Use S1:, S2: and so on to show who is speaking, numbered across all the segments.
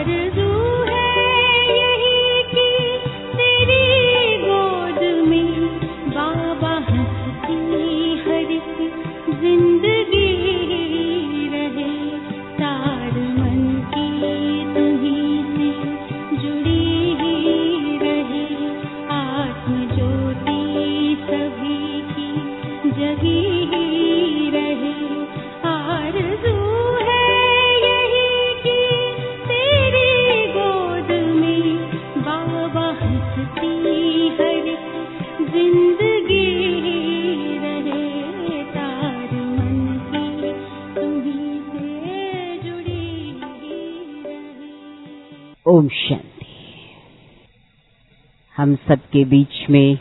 S1: ओम शांति। हम सबके बीच में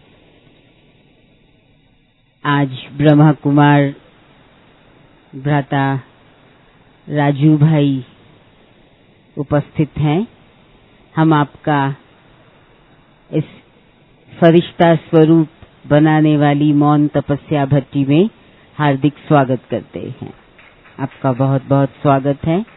S1: आज ब्रह्मा कुमार भ्राता राजू भाई उपस्थित हैं। हम आपका इस फरिश्ता स्वरूप बनाने वाली मौन तपस्या भट्टी में हार्दिक स्वागत करते हैं। आपका बहुत बहुत स्वागत है।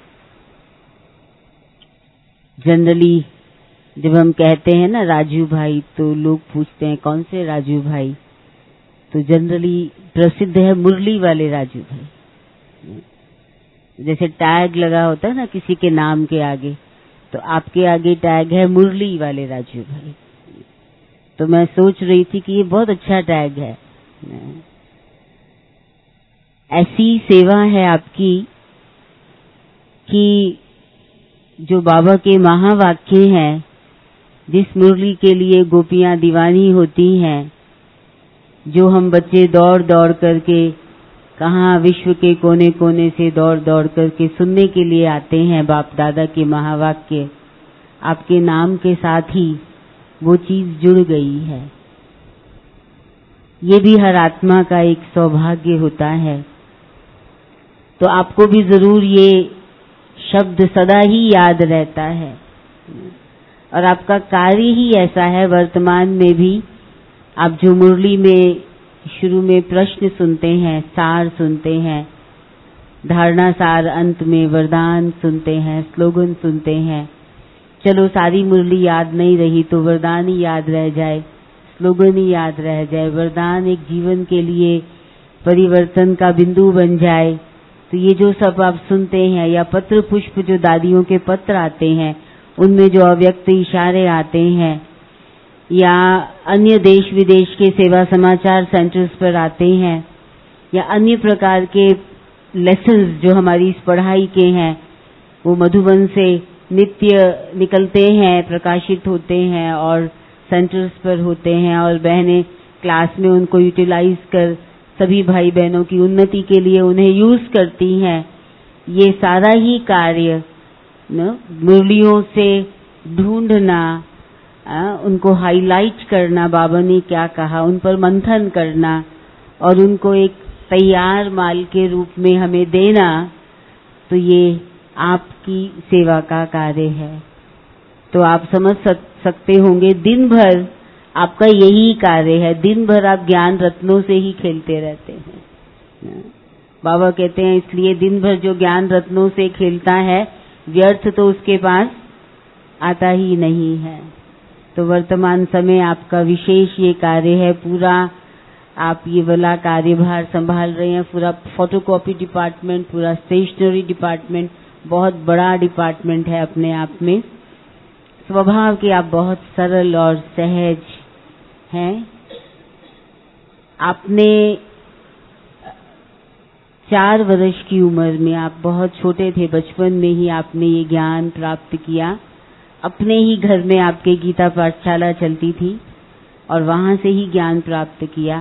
S1: जनरली जब हम कहते हैं ना राजू भाई, तो लोग पूछते हैं कौन से राजू भाई। तो जनरली प्रसिद्ध है मुरली वाले राजू भाई। जैसे टैग लगा होता है ना किसी के नाम के आगे, तो आपके आगे टैग है मुरली वाले राजू भाई। तो मैं सोच रही थी कि ये बहुत अच्छा टैग है। ऐसी सेवा है आपकी कि जो बाबा के महावाक्य हैं, जिस मुरली के लिए गोपियां दीवानी होती हैं, जो हम बच्चे दौड़ दौड़ करके कहाँ विश्व के कोने कोने से दौड़ दौड़ करके सुनने के लिए आते हैं बाप दादा के महावाक्य, आपके नाम के साथ ही वो चीज जुड़ गई है। ये भी हर आत्मा का एक सौभाग्य होता है। तो आपको भी जरूर ये शब्द सदा ही याद रहता है और आपका कार्य ही ऐसा है। वर्तमान में भी आप जो मुरली में शुरू में प्रश्न सुनते हैं, सार सुनते हैं, धारणा सार, अंत में वरदान सुनते हैं, स्लोगन सुनते हैं। चलो सारी मुरली याद नहीं रही तो वरदान ही याद रह जाए, स्लोगन ही याद रह जाए, वरदान एक जीवन के लिए परिवर्तन का बिंदु बन जाए। तो ये जो सब आप सुनते हैं, या पत्र पुष्प जो दादियों के पत्र आते हैं, उनमें जो अव्यक्त इशारे आते हैं, या अन्य देश विदेश के सेवा समाचार सेंटर्स पर आते हैं, या अन्य प्रकार के लेसन्स जो हमारी इस पढ़ाई के हैं, वो मधुबन से नित्य निकलते हैं, प्रकाशित होते हैं और सेंटर्स पर होते हैं, और बहनें क्लास में उनको यूटिलाइज कर सभी भाई बहनों की उन्नति के लिए उन्हें यूज करती हैं। ये सारा ही कार्य मुरलियों से ढूंढना, उनको हाईलाइट करना, बाबा ने क्या कहा, उन पर मंथन करना और उनको एक तैयार माल के रूप में हमें देना, तो ये आपकी सेवा का कार्य है। तो आप समझ सकते होंगे दिन भर आपका यही कार्य है। दिन भर आप ज्ञान रत्नों से ही खेलते रहते हैं। बाबा कहते हैं इसलिए दिन भर जो ज्ञान रत्नों से खेलता है, व्यर्थ तो उसके पास आता ही नहीं है। तो वर्तमान समय आपका विशेष ये कार्य है। पूरा आप ये वाला कार्यभार संभाल रहे हैं। पूरा फोटोकॉपी डिपार्टमेंट, पूरा स्टेशनरी डिपार्टमेंट, बहुत बड़ा डिपार्टमेंट है अपने आप में। स्वभाव के आप बहुत सरल और सहज हैं। आपने 4 वर्ष की उम्र में, आप बहुत छोटे थे, बचपन में ही आपने ये ज्ञान प्राप्त किया। अपने ही घर में आपके गीता पाठशाला चलती थी और वहां से ही ज्ञान प्राप्त किया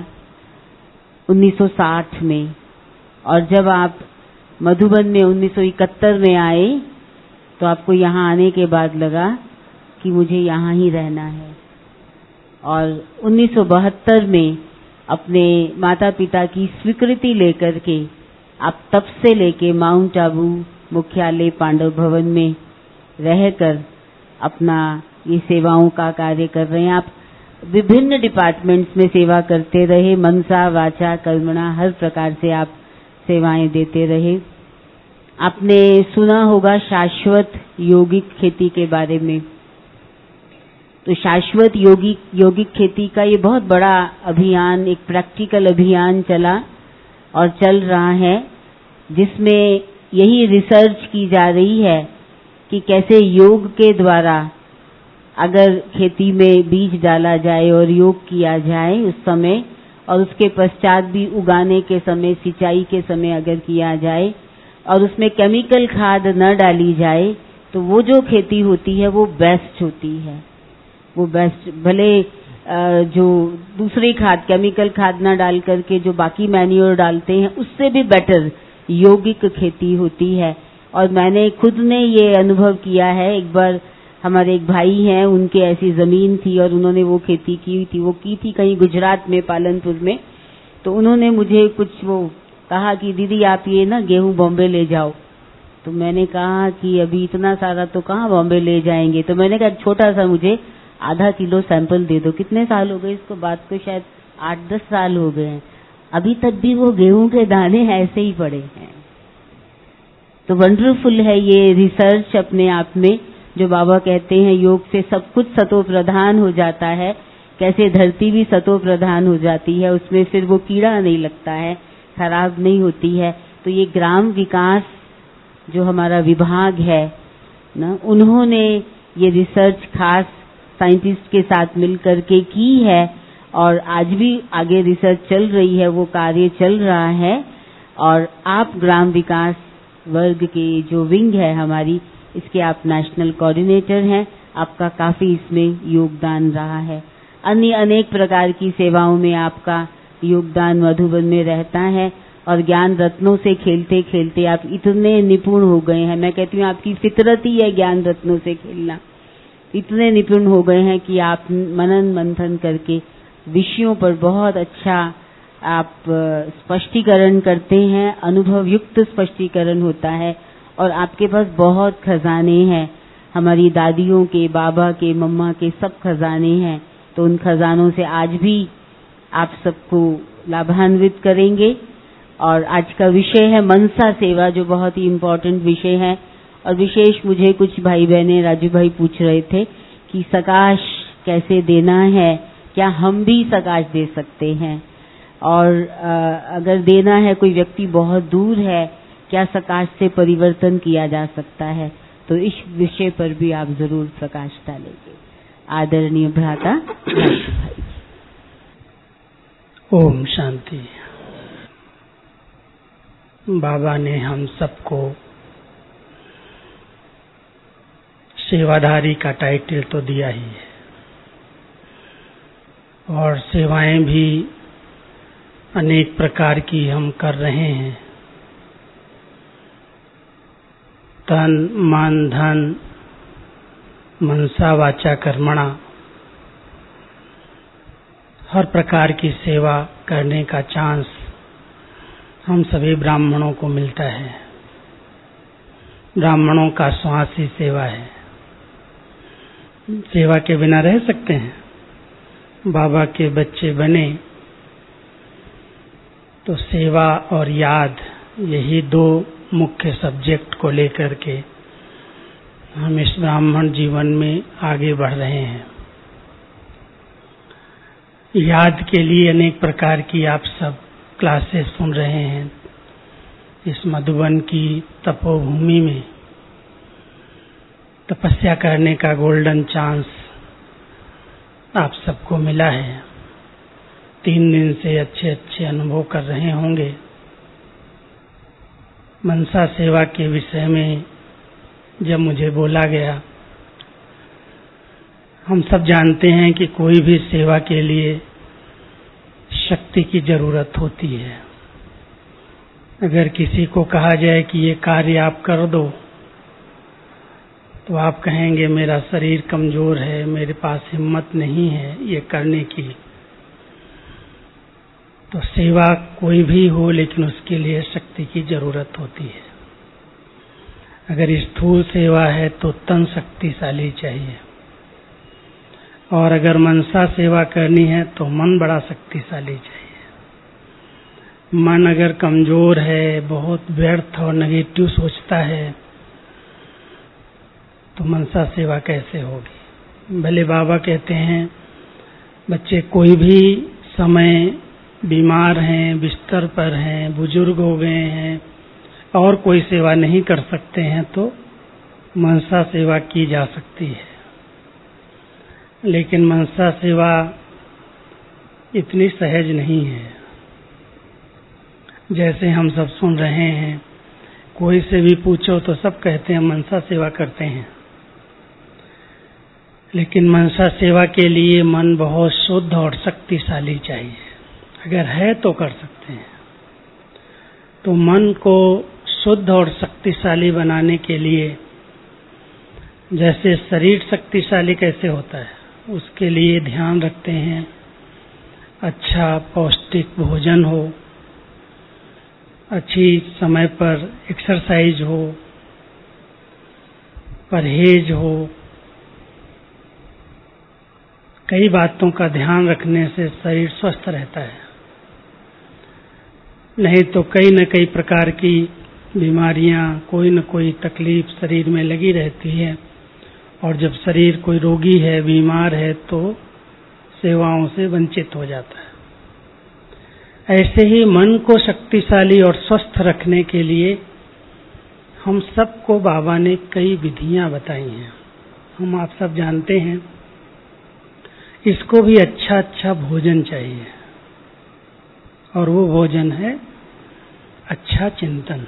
S1: 1960 में। और जब आप मधुबन में 1971 में आए, तो आपको यहाँ आने के बाद लगा कि मुझे यहाँ ही रहना है। और 1972 में अपने माता पिता की स्वीकृति लेकर के आप तब से लेके माउंट आबू मुख्यालय पांडव भवन में रहकर अपना ये सेवाओं का कार्य कर रहे हैं। आप विभिन्न डिपार्टमेंट्स में सेवा करते रहे, मनसा वाचा कर्मणा हर प्रकार से आप सेवाएं देते रहे। आपने सुना होगा शाश्वत यौगिक खेती के बारे में। तो शाश्वत यौगिक खेती का ये बहुत बड़ा अभियान, एक प्रैक्टिकल अभियान चला और चल रहा है, जिसमें यही रिसर्च की जा रही है कि कैसे योग के द्वारा अगर खेती में बीज डाला जाए और योग किया जाए उस समय, और उसके पश्चात भी उगाने के समय, सिंचाई के समय अगर किया जाए और उसमें केमिकल खाद न डाली जाए, तो वो जो खेती होती है वो बेस्ट होती है। वो बेस्ट, भले जो दूसरी खाद, केमिकल खाद ना डाल करके जो बाकी मैन्योर डालते हैं, उससे भी बेटर यौगिक खेती होती है। और मैंने खुद ने ये अनुभव किया है। एक बार हमारे एक भाई हैं, उनके ऐसी जमीन थी और उन्होंने वो खेती की थी। वो की थी कहीं गुजरात में, पालनपुर में। तो उन्होंने मुझे कुछ वो कहा कि दीदी आप ये ना गेहूं बॉम्बे ले जाओ। तो मैंने कहा कि अभी इतना सारा तो कहाँ बॉम्बे ले जाएंगे। तो मैंने कहा छोटा सा मुझे आधा किलो सैंपल दे दो। कितने साल हो गए इसको, बात को शायद 8-10 साल हो गए हैं, अभी तक भी वो गेहूं के दाने ऐसे ही पड़े हैं। तो वंडरफुल है ये रिसर्च अपने आप में, जो बाबा कहते हैं योग से सब कुछ सतो प्रधान हो जाता है। कैसे धरती भी सतो प्रधान हो जाती है, उसमें फिर वो कीड़ा नहीं लगता है, खराब नहीं होती है। तो ये ग्राम विकास जो हमारा विभाग है ना, उन्होंने ये रिसर्च खास साइंटिस्ट के साथ मिलकर के की है और आज भी आगे रिसर्च चल रही है, वो कार्य चल रहा है। और आप ग्राम विकास वर्ग के जो विंग है हमारी, इसके आप नेशनल कोऑर्डिनेटर हैं। आपका काफी इसमें योगदान रहा है। अन्य अनेक प्रकार की सेवाओं में आपका योगदान मधुबन में रहता है और ज्ञान रत्नों से खेलते खेलते आप इतने निपुण हो गए हैं। मैं कहती हूँ आपकी फितरत ही है ज्ञान रत्नों से खेलना। इतने निपुण हो गए हैं कि आप मनन मंथन करके विषयों पर बहुत अच्छा आप स्पष्टीकरण करते हैं, अनुभव युक्त स्पष्टीकरण होता है और आपके पास बहुत खजाने हैं। हमारी दादियों के, बाबा के, मम्मा के सब खजाने हैं। तो उन खजानों से आज भी आप सबको लाभान्वित करेंगे। और आज का विषय है मनसा सेवा, जो बहुत ही इम्पोर्टेंट विषय है। और विशेष मुझे कुछ भाई बहने, राजू भाई पूछ रहे थे कि सकाश कैसे देना है, क्या हम भी सकाश दे सकते हैं, और अगर देना है, कोई व्यक्ति बहुत दूर है, क्या सकाश से परिवर्तन किया जा सकता है। तो इस विषय पर भी आप जरूर प्रकाश डालेंगे। आदरणीय भ्राता राजू भाई।
S2: ओम शांति। बाबा ने हम सबको सेवाधारी का टाइटल तो दिया ही है और सेवाएं भी अनेक प्रकार की हम कर रहे हैं। तन मन धन मनसा वाचा कर्मणा, हर प्रकार की सेवा करने का चांस हम सभी ब्राह्मणों को मिलता है। ब्राह्मणों का श्वास ही सेवा है। सेवा के बिना रह सकते हैं। बाबा के बच्चे बने तो सेवा और याद, यही दो मुख्य सब्जेक्ट को लेकर के हम इस ब्राह्मण जीवन में आगे बढ़ रहे हैं। याद के लिए अनेक प्रकार की आप सब क्लासेस सुन रहे हैं। इस मधुबन की तपोभूमि में तपस्या करने का गोल्डन चांस आप सबको मिला है। 3 दिन से अच्छे अच्छे अनुभव कर रहे होंगे। मनसा सेवा के विषय में जब मुझे बोला गया, हम सब जानते हैं कि कोई भी सेवा के लिए शक्ति की जरूरत होती है। अगर किसी को कहा जाए कि ये कार्य आप कर दो, तो आप कहेंगे मेरा शरीर कमजोर है, मेरे पास हिम्मत नहीं है ये करने की। तो सेवा कोई भी हो, लेकिन उसके लिए शक्ति की जरूरत होती है। अगर स्थूल सेवा है तो तन शक्तिशाली चाहिए, और अगर मनसा सेवा करनी है तो मन बड़ा शक्तिशाली चाहिए। मन अगर कमजोर है, बहुत व्यर्थ और नेगेटिव सोचता है, तो मनसा सेवा कैसे होगी। भले बाबा कहते हैं बच्चे कोई भी समय बीमार हैं, बिस्तर पर हैं, बुजुर्ग हो गए हैं और कोई सेवा नहीं कर सकते हैं, तो मनसा सेवा की जा सकती है। लेकिन मनसा सेवा इतनी सहज नहीं है। जैसे हम सब सुन रहे हैं, कोई से भी पूछो तो सब कहते हैं मनसा सेवा करते हैं। लेकिन मनसा सेवा के लिए मन बहुत शुद्ध और शक्तिशाली चाहिए। अगर है तो कर सकते हैं। तो मन को शुद्ध और शक्तिशाली बनाने के लिए, जैसे शरीर शक्तिशाली कैसे होता है, उसके लिए ध्यान रखते हैं अच्छा पौष्टिक भोजन हो, अच्छी समय पर एक्सरसाइज हो, परहेज हो। कई बातों का ध्यान रखने से शरीर स्वस्थ रहता है। नहीं तो कई न कई प्रकार की बीमारियां, कोई न कोई तकलीफ शरीर में लगी रहती है, और जब शरीर कोई रोगी है, बीमार है, तो सेवाओं से वंचित हो जाता है। ऐसे ही मन को शक्तिशाली और स्वस्थ रखने के लिए हम सबको बाबा ने कई विधियां बताई हैं। हम आप सब जानते हैं, इसको भी अच्छा अच्छा भोजन चाहिए, और वो भोजन है अच्छा चिंतन।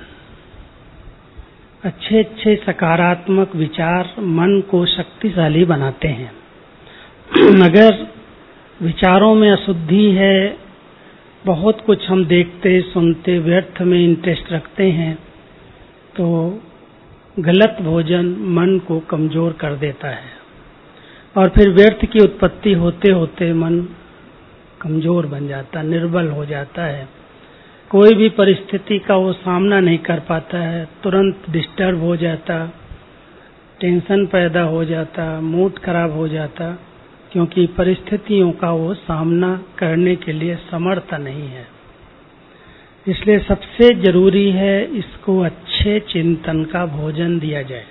S2: अच्छे अच्छे सकारात्मक विचार मन को शक्तिशाली बनाते हैं। अगर विचारों में अशुद्धि है, बहुत कुछ हम देखते सुनते व्यर्थ में इंटरेस्ट रखते हैं, तो गलत भोजन मन को कमजोर कर देता है, और फिर व्यर्थ की उत्पत्ति होते होते मन कमजोर बन जाता, निर्बल हो जाता है। कोई भी परिस्थिति का वो सामना नहीं कर पाता है, तुरंत डिस्टर्ब हो जाता, टेंशन पैदा हो जाता, मूड खराब हो जाता, क्योंकि परिस्थितियों का वो सामना करने के लिए समर्थ नहीं है। इसलिए सबसे जरूरी है इसको अच्छे चिंतन का भोजन दिया जाए।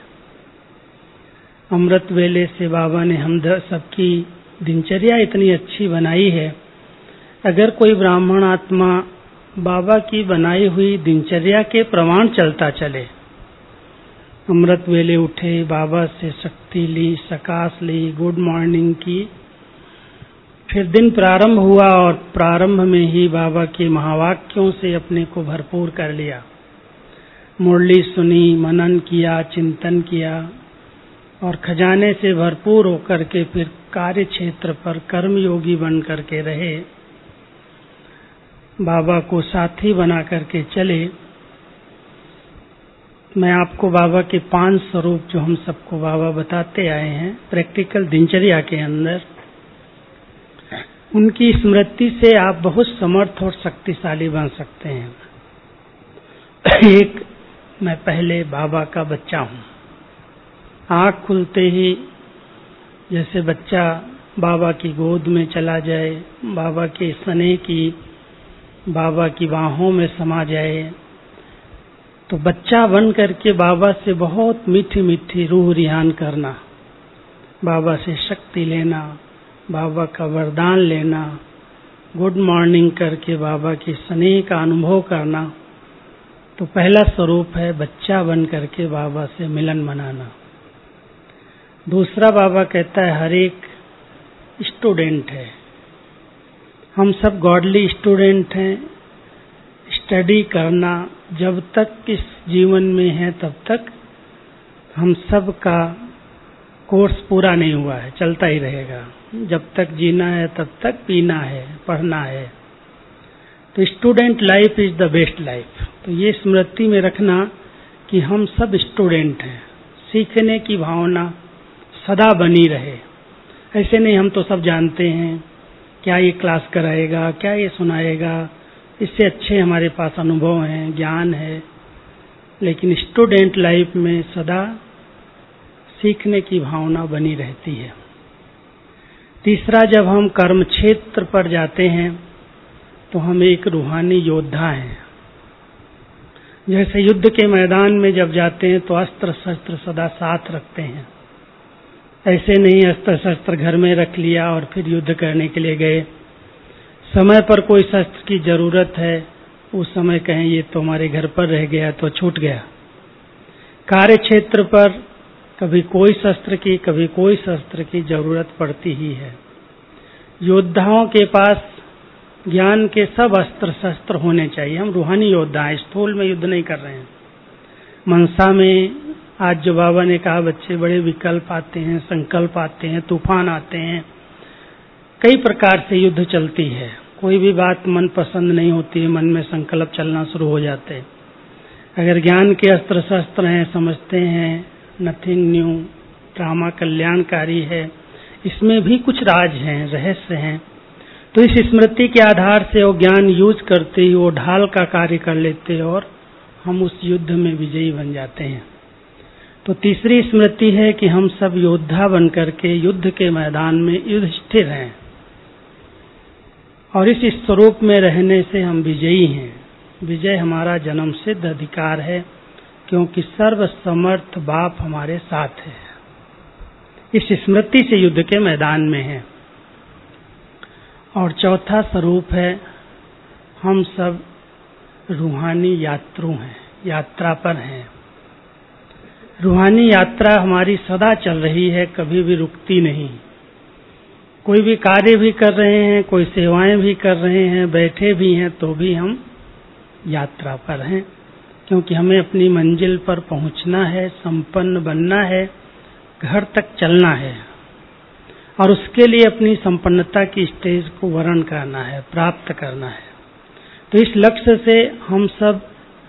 S2: अमृत वेले से बाबा ने हम सबकी दिनचर्या इतनी अच्छी बनाई है। अगर कोई ब्राह्मण आत्मा बाबा की बनाई हुई दिनचर्या के प्रमाण चलता चले, अमृत वेले उठे, बाबा से शक्ति ली, सकाश ली, गुड मॉर्निंग की, फिर दिन प्रारंभ हुआ और प्रारंभ में ही बाबा के महावाक्यों से अपने को भरपूर कर लिया, मुरली सुनी, मनन किया, चिंतन किया, और खजाने से भरपूर होकर के फिर कार्य क्षेत्र पर कर्मयोगी बन करके रहे, बाबा को साथी बना करके चले। मैं आपको बाबा के 5 स्वरूप जो हम सबको बाबा बताते आए हैं प्रैक्टिकल दिनचर्या के अंदर, उनकी स्मृति से आप बहुत समर्थ और शक्तिशाली बन सकते हैं। एक, मैं पहले बाबा का बच्चा हूँ। आँख खुलते ही जैसे बच्चा बाबा की गोद में चला जाए, बाबा के स्नेह की, बाबा की बाहों में समा जाए, तो बच्चा बन करके बाबा से बहुत मीठी मीठी रूह रिहान करना, बाबा से शक्ति लेना, बाबा का वरदान लेना, गुड मॉर्निंग करके बाबा की स्नेह का अनुभव करना, तो पहला स्वरूप है बच्चा बन करके बाबा से मिलन मनाना। दूसरा, बाबा कहता है हर एक स्टूडेंट है, हम सब गॉडली स्टूडेंट हैं। स्टडी करना जब तक इस जीवन में है तब तक हम सब का कोर्स पूरा नहीं हुआ है, चलता ही रहेगा। जब तक जीना है तब तक पीना है, पढ़ना है। तो student life is the best life. तो ये स्मृति में रखना कि हम सब स्टूडेंट हैं, सीखने की भावना सदा बनी रहे। ऐसे नहीं हम तो सब जानते हैं, क्या ये क्लास कराएगा, क्या ये सुनाएगा, इससे अच्छे हमारे पास अनुभव हैं, ज्ञान है। लेकिन स्टूडेंट लाइफ में सदा सीखने की भावना बनी रहती है। तीसरा, जब हम कर्म क्षेत्र पर जाते हैं तो हम एक रूहानी योद्धा हैं। जैसे युद्ध के मैदान में जब जाते हैं तो अस्त्र शस्त्र सदा साथ रखते हैं, ऐसे नहीं अस्त्र शस्त्र घर में रख लिया और फिर युद्ध करने के लिए गए। समय पर कोई शस्त्र की जरूरत है, उस समय कहें ये तो हमारे घर पर रह गया तो छूट गया। कार्य क्षेत्र पर कभी कोई शस्त्र की कभी कोई शस्त्र की जरूरत पड़ती ही है। योद्धाओं के पास ज्ञान के सब अस्त्र शस्त्र होने चाहिए। हम रूहानी योद्धा हैं, स्थूल में युद्ध नहीं कर रहे हैं। मनसा में आज जो बाबा ने कहा, बच्चे बड़े विकल्प आते हैं, संकल्प आते हैं, तूफान आते हैं, कई प्रकार से युद्ध चलती है। कोई भी बात मन पसंद नहीं होती है, मन में संकल्प चलना शुरू हो जाते हैं। अगर ज्ञान के अस्त्र शस्त्र हैं, समझते हैं नथिंग न्यू, ड्रामा कल्याणकारी है, इसमें भी कुछ राज हैं, रहस्य हैं, तो इस स्मृति के आधार से वो ज्ञान यूज करते ही वो ढाल का कार्य कर लेते हैं और हम उस युद्ध में विजयी बन जाते हैं। तो तीसरी स्मृति है कि हम सब योद्धा बनकर के युद्ध के मैदान में युधिष्ठिर हैं और इस स्वरूप में रहने से हम विजयी हैं। विजय हमारा जन्म सिद्ध अधिकार है, क्योंकि सर्व समर्थ बाप हमारे साथ है। इस स्मृति से युद्ध के मैदान में है। और चौथा स्वरूप है, हम सब रूहानी यात्रु हैं, यात्रा पर हैं। रूहानी यात्रा हमारी सदा चल रही है, कभी भी रुकती नहीं। कोई भी कार्य भी कर रहे हैं, कोई सेवाएं भी कर रहे हैं, बैठे भी हैं, तो भी हम यात्रा पर हैं, क्योंकि हमें अपनी मंजिल पर पहुंचना है, संपन्न बनना है, घर तक चलना है और उसके लिए अपनी संपन्नता की स्टेज को वर्ण करना है, प्राप्त करना है। तो इस लक्ष्य से हम सब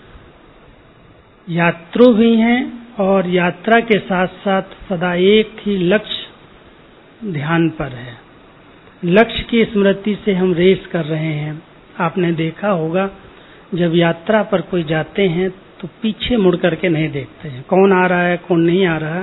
S2: यात्रु भी हैं और यात्रा के साथ साथ सदा एक ही लक्ष्य ध्यान पर है। लक्ष्य की स्मृति से हम रेस कर रहे हैं। आपने देखा होगा जब यात्रा पर कोई जाते हैं तो पीछे मुड़ करके नहीं देखते हैं कौन आ रहा है कौन नहीं आ रहा।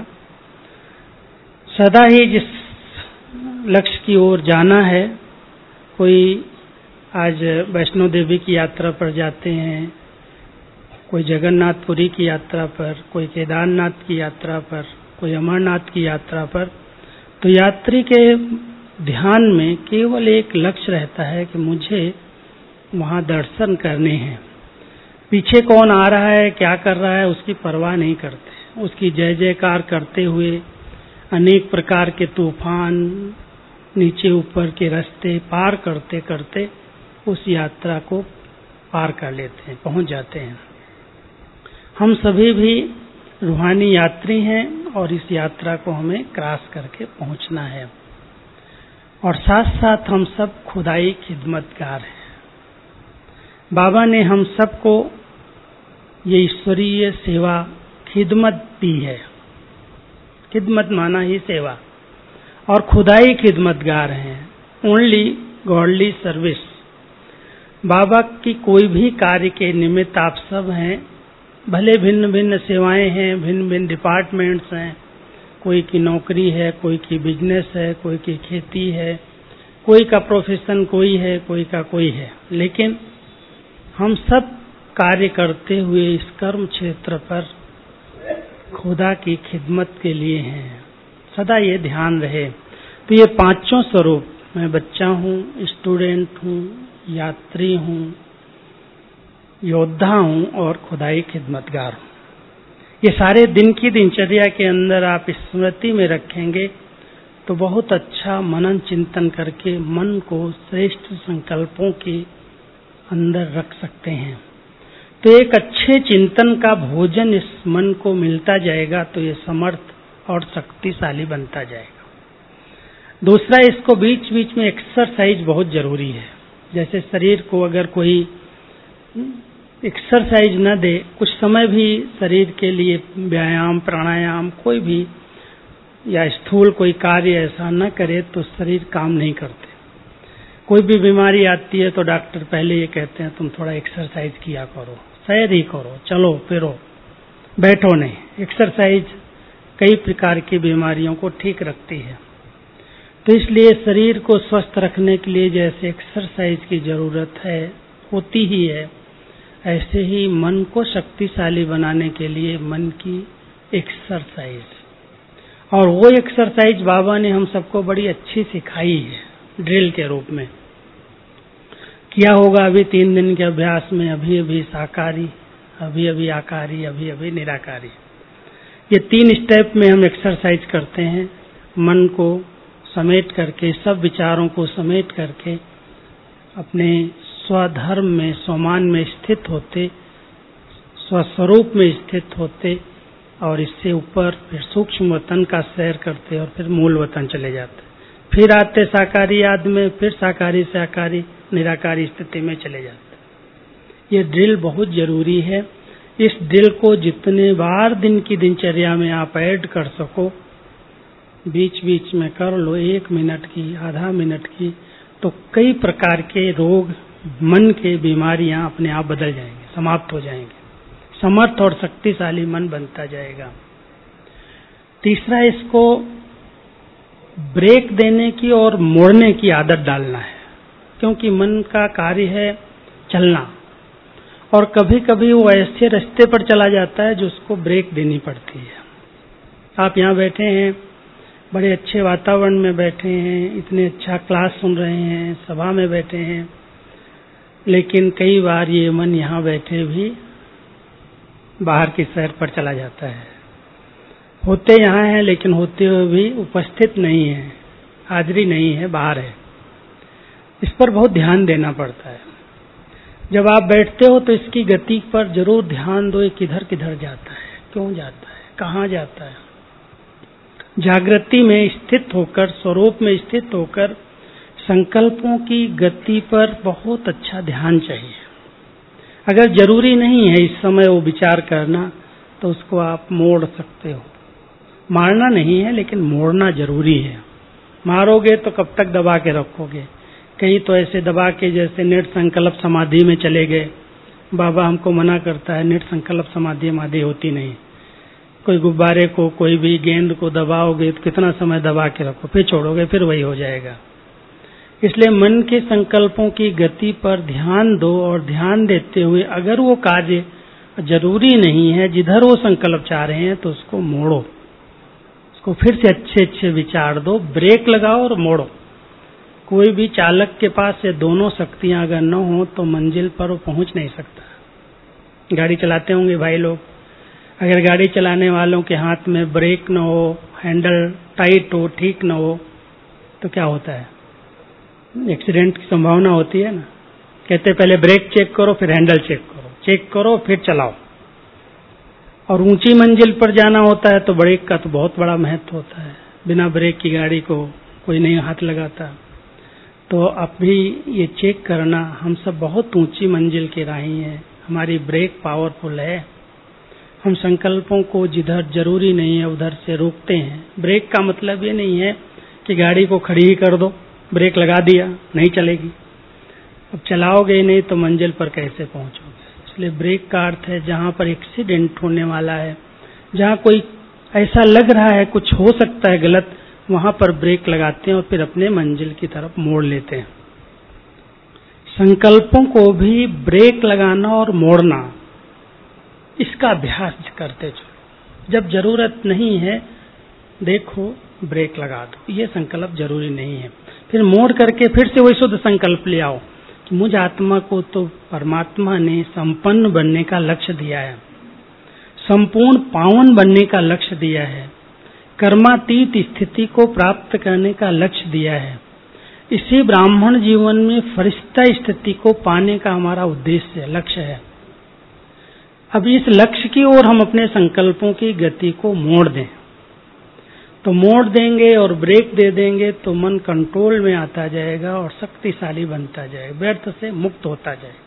S2: सदा ही जिस लक्ष्य की ओर जाना है, कोई आज वैष्णो देवी की यात्रा पर जाते हैं, कोई जगन्नाथपुरी की यात्रा पर, कोई केदारनाथ की यात्रा पर, कोई अमरनाथ की यात्रा पर, तो यात्री के ध्यान में केवल एक लक्ष्य रहता है कि मुझे वहां दर्शन करने हैं। पीछे कौन आ रहा है, क्या कर रहा है, उसकी परवाह नहीं करते। उसकी जय जयकार करते हुए अनेक प्रकार के तूफान, नीचे ऊपर के रास्ते पार करते करते उस यात्रा को पार कर लेते हैं, पहुंच जाते हैं। हम सभी भी रूहानी यात्री हैं और इस यात्रा को हमें क्रॉस करके पहुंचना है। और साथ साथ हम सब खुदाई खिदमतगार हैं। बाबा ने हम सबको ये ईश्वरीय सेवा खिदमत दी है। खिदमत माना ही सेवा, और खुदाई खिदमतगार हैं, ओनली गॉडली सर्विस। बाबा की कोई भी कार्य के निमित्त आप सब हैं। भले भिन्न भिन्न सेवाएं हैं, भिन्न भिन्न डिपार्टमेंट्स हैं, कोई की नौकरी है, कोई की बिजनेस है, कोई की खेती है, कोई का प्रोफेशन कोई है, कोई का कोई है, लेकिन हम सब कार्य करते हुए इस कर्म क्षेत्र पर खुदा की खिदमत के लिए हैं। सदा ये ध्यान रहे। तो ये पांचों स्वरूप, मैं बच्चा हूँ, स्टूडेंट हूँ, यात्री हूँ, योद्धा हूँ और खुदाई खिदमतगार हूँ, ये सारे दिन की दिनचर्या के अंदर आप स्मृति में रखेंगे तो बहुत अच्छा मनन चिंतन करके मन को श्रेष्ठ संकल्पों के अंदर रख सकते हैं। तो एक अच्छे चिंतन का भोजन इस मन को मिलता जाएगा तो ये समर्थ और शक्तिशाली बनता जाएगा। दूसरा, इसको बीच बीच में एक्सरसाइज बहुत जरूरी है। जैसे शरीर को अगर कोई एक्सरसाइज न दे, कुछ समय भी शरीर के लिए व्यायाम प्राणायाम कोई भी या स्थूल कोई कार्य ऐसा न करे तो शरीर काम नहीं करते। कोई भी बीमारी आती है तो डॉक्टर पहले ये कहते हैं तुम थोड़ा एक्सरसाइज किया करो, सैर ही करो, चलो फिरो, बैठो नहीं। एक्सरसाइज कई प्रकार की बीमारियों को ठीक रखती है। तो इसलिए शरीर को स्वस्थ रखने के लिए जैसे एक्सरसाइज की जरूरत है, होती ही है, ऐसे ही मन को शक्तिशाली बनाने के लिए मन की एक्सरसाइज, और वो एक्सरसाइज बाबा ने हम सबको बड़ी अच्छी सिखाई है ड्रिल के रूप में। किया होगा अभी 3 दिन के अभ्यास में, अभी अभी साकारी, अभी अभी आकारी, अभी अभी निराकारी, ये 3 स्टेप में हम एक्सरसाइज करते हैं। मन को समेट करके, सब विचारों को समेट करके अपने स्वधर्म में, स्वमान में स्थित होते, स्वस्वरूप में स्थित होते, और इससे ऊपर फिर सूक्ष्म वतन का सैर करते और फिर मूल वतन चले जाते, फिर आते साकारी याद में, फिर साकारी से आकारी निराकारी स्थिति में चले जाते। ये ड्रिल बहुत जरूरी है। इस ड्रिल को जितने बार दिन की दिनचर्या में आप ऐड कर सको, बीच बीच में कर लो, 1 मिनट की, आधा मिनट की, तो कई प्रकार के रोग, मन के बीमारियां अपने आप बदल जाएंगे, समाप्त हो जाएंगे, समर्थ और शक्तिशाली मन बनता जाएगा। तीसरा, इसको ब्रेक देने की और मोड़ने की आदत डालना है, क्योंकि मन का कार्य है चलना, और कभी कभी वो ऐसे रास्ते पर चला जाता है जो उसको ब्रेक देनी पड़ती है। आप यहाँ बैठे हैं, बड़े अच्छे वातावरण में बैठे हैं, इतने अच्छा क्लास सुन रहे हैं, सभा में बैठे हैं, लेकिन कई बार ये मन यहाँ बैठे भी बाहर की सैर पर चला जाता है। होते यहाँ है लेकिन होते हुए भी उपस्थित नहीं है, हाजिरी नहीं है, बाहर है। इस पर बहुत ध्यान देना पड़ता है। जब आप बैठते हो तो इसकी गति पर जरूर ध्यान दो, किधर किधर जाता है, क्यों जाता है, कहाँ जाता है। जागृति में स्थित होकर, स्वरूप में स्थित होकर संकल्पों की गति पर बहुत अच्छा ध्यान चाहिए। अगर जरूरी नहीं है इस समय वो विचार करना, तो उसको आप मोड़ सकते हो। मारना नहीं है, लेकिन मोड़ना जरूरी है। मारोगे तो कब तक दबा के रखोगे। कहीं तो ऐसे दबा के जैसे निट संकल्प समाधि में चले गए। बाबा हमको मना करता है, निट संकल्प समाधि माधि होती नहीं। कोई गुब्बारे को, कोई भी गेंद को दबाओगे तो कितना समय दबा के रखो, फिर छोड़ोगे, फिर वही हो जाएगा। इसलिए मन के संकल्पों की गति पर ध्यान दो, और ध्यान देते हुए अगर वो कार्य जरूरी नहीं है, जिधर वो संकल्प चाह रहे हैं, तो उसको मोड़ो, उसको फिर से अच्छे अच्छे विचार दो, ब्रेक लगाओ और मोड़ो। कोई भी चालक के पास ये दोनों शक्तियां अगर न हो तो मंजिल पर वो पहुंच नहीं सकता। गाड़ी चलाते होंगे भाई लोग, अगर गाड़ी चलाने वालों के हाथ में ब्रेक न हो, हैंडल टाइट हो, ठीक न हो, तो क्या होता है, एक्सीडेंट की संभावना होती है ना। कहते पहले ब्रेक चेक करो, फिर हैंडल चेक करो, फिर चलाओ। और ऊंची मंजिल पर जाना होता है तो ब्रेक का तो बहुत बड़ा महत्व होता है। बिना ब्रेक की गाड़ी को कोई नहीं हाथ लगाता। तो अब भी ये चेक करना, हम सब बहुत ऊंची मंजिल के राही हैं, हमारी ब्रेक पावरफुल है। हम संकल्पों को जिधर जरूरी नहीं है उधर से रोकते हैं। ब्रेक का मतलब ये नहीं है कि गाड़ी को खड़ी ही कर दो, ब्रेक लगा दिया, नहीं चलेगी। अब चलाओगे नहीं तो मंजिल पर कैसे पहुंचोगे। इसलिए ब्रेक का अर्थ है जहां पर एक्सीडेंट होने वाला है, जहां कोई ऐसा लग रहा है कुछ हो सकता है गलत, वहां पर ब्रेक लगाते हैं और फिर अपने मंजिल की तरफ मोड़ लेते हैं। संकल्पों को भी ब्रेक लगाना और मोड़ना, इसका अभ्यास करते चलो। जब जरूरत नहीं है देखो ब्रेक लगा दो, ये संकल्प जरूरी नहीं है, फिर मोड़ करके फिर से वही शुद्ध संकल्प ले आओ कि मुझ आत्मा को तो परमात्मा ने संपन्न बनने का लक्ष्य दिया है, संपूर्ण पावन बनने का लक्ष्य दिया है, कर्मातीत स्थिति को प्राप्त करने का लक्ष्य दिया है। इसी ब्राह्मण जीवन में फरिश्ता स्थिति को पाने का हमारा उद्देश्य, लक्ष्य है। अब इस लक्ष्य की ओर हम अपने संकल्पों की गति को मोड़ दें, तो मोड़ देंगे और ब्रेक दे देंगे तो मन कंट्रोल में आता जाएगा और शक्तिशाली बनता जाएगा, व्यर्थ से मुक्त होता जाएगा।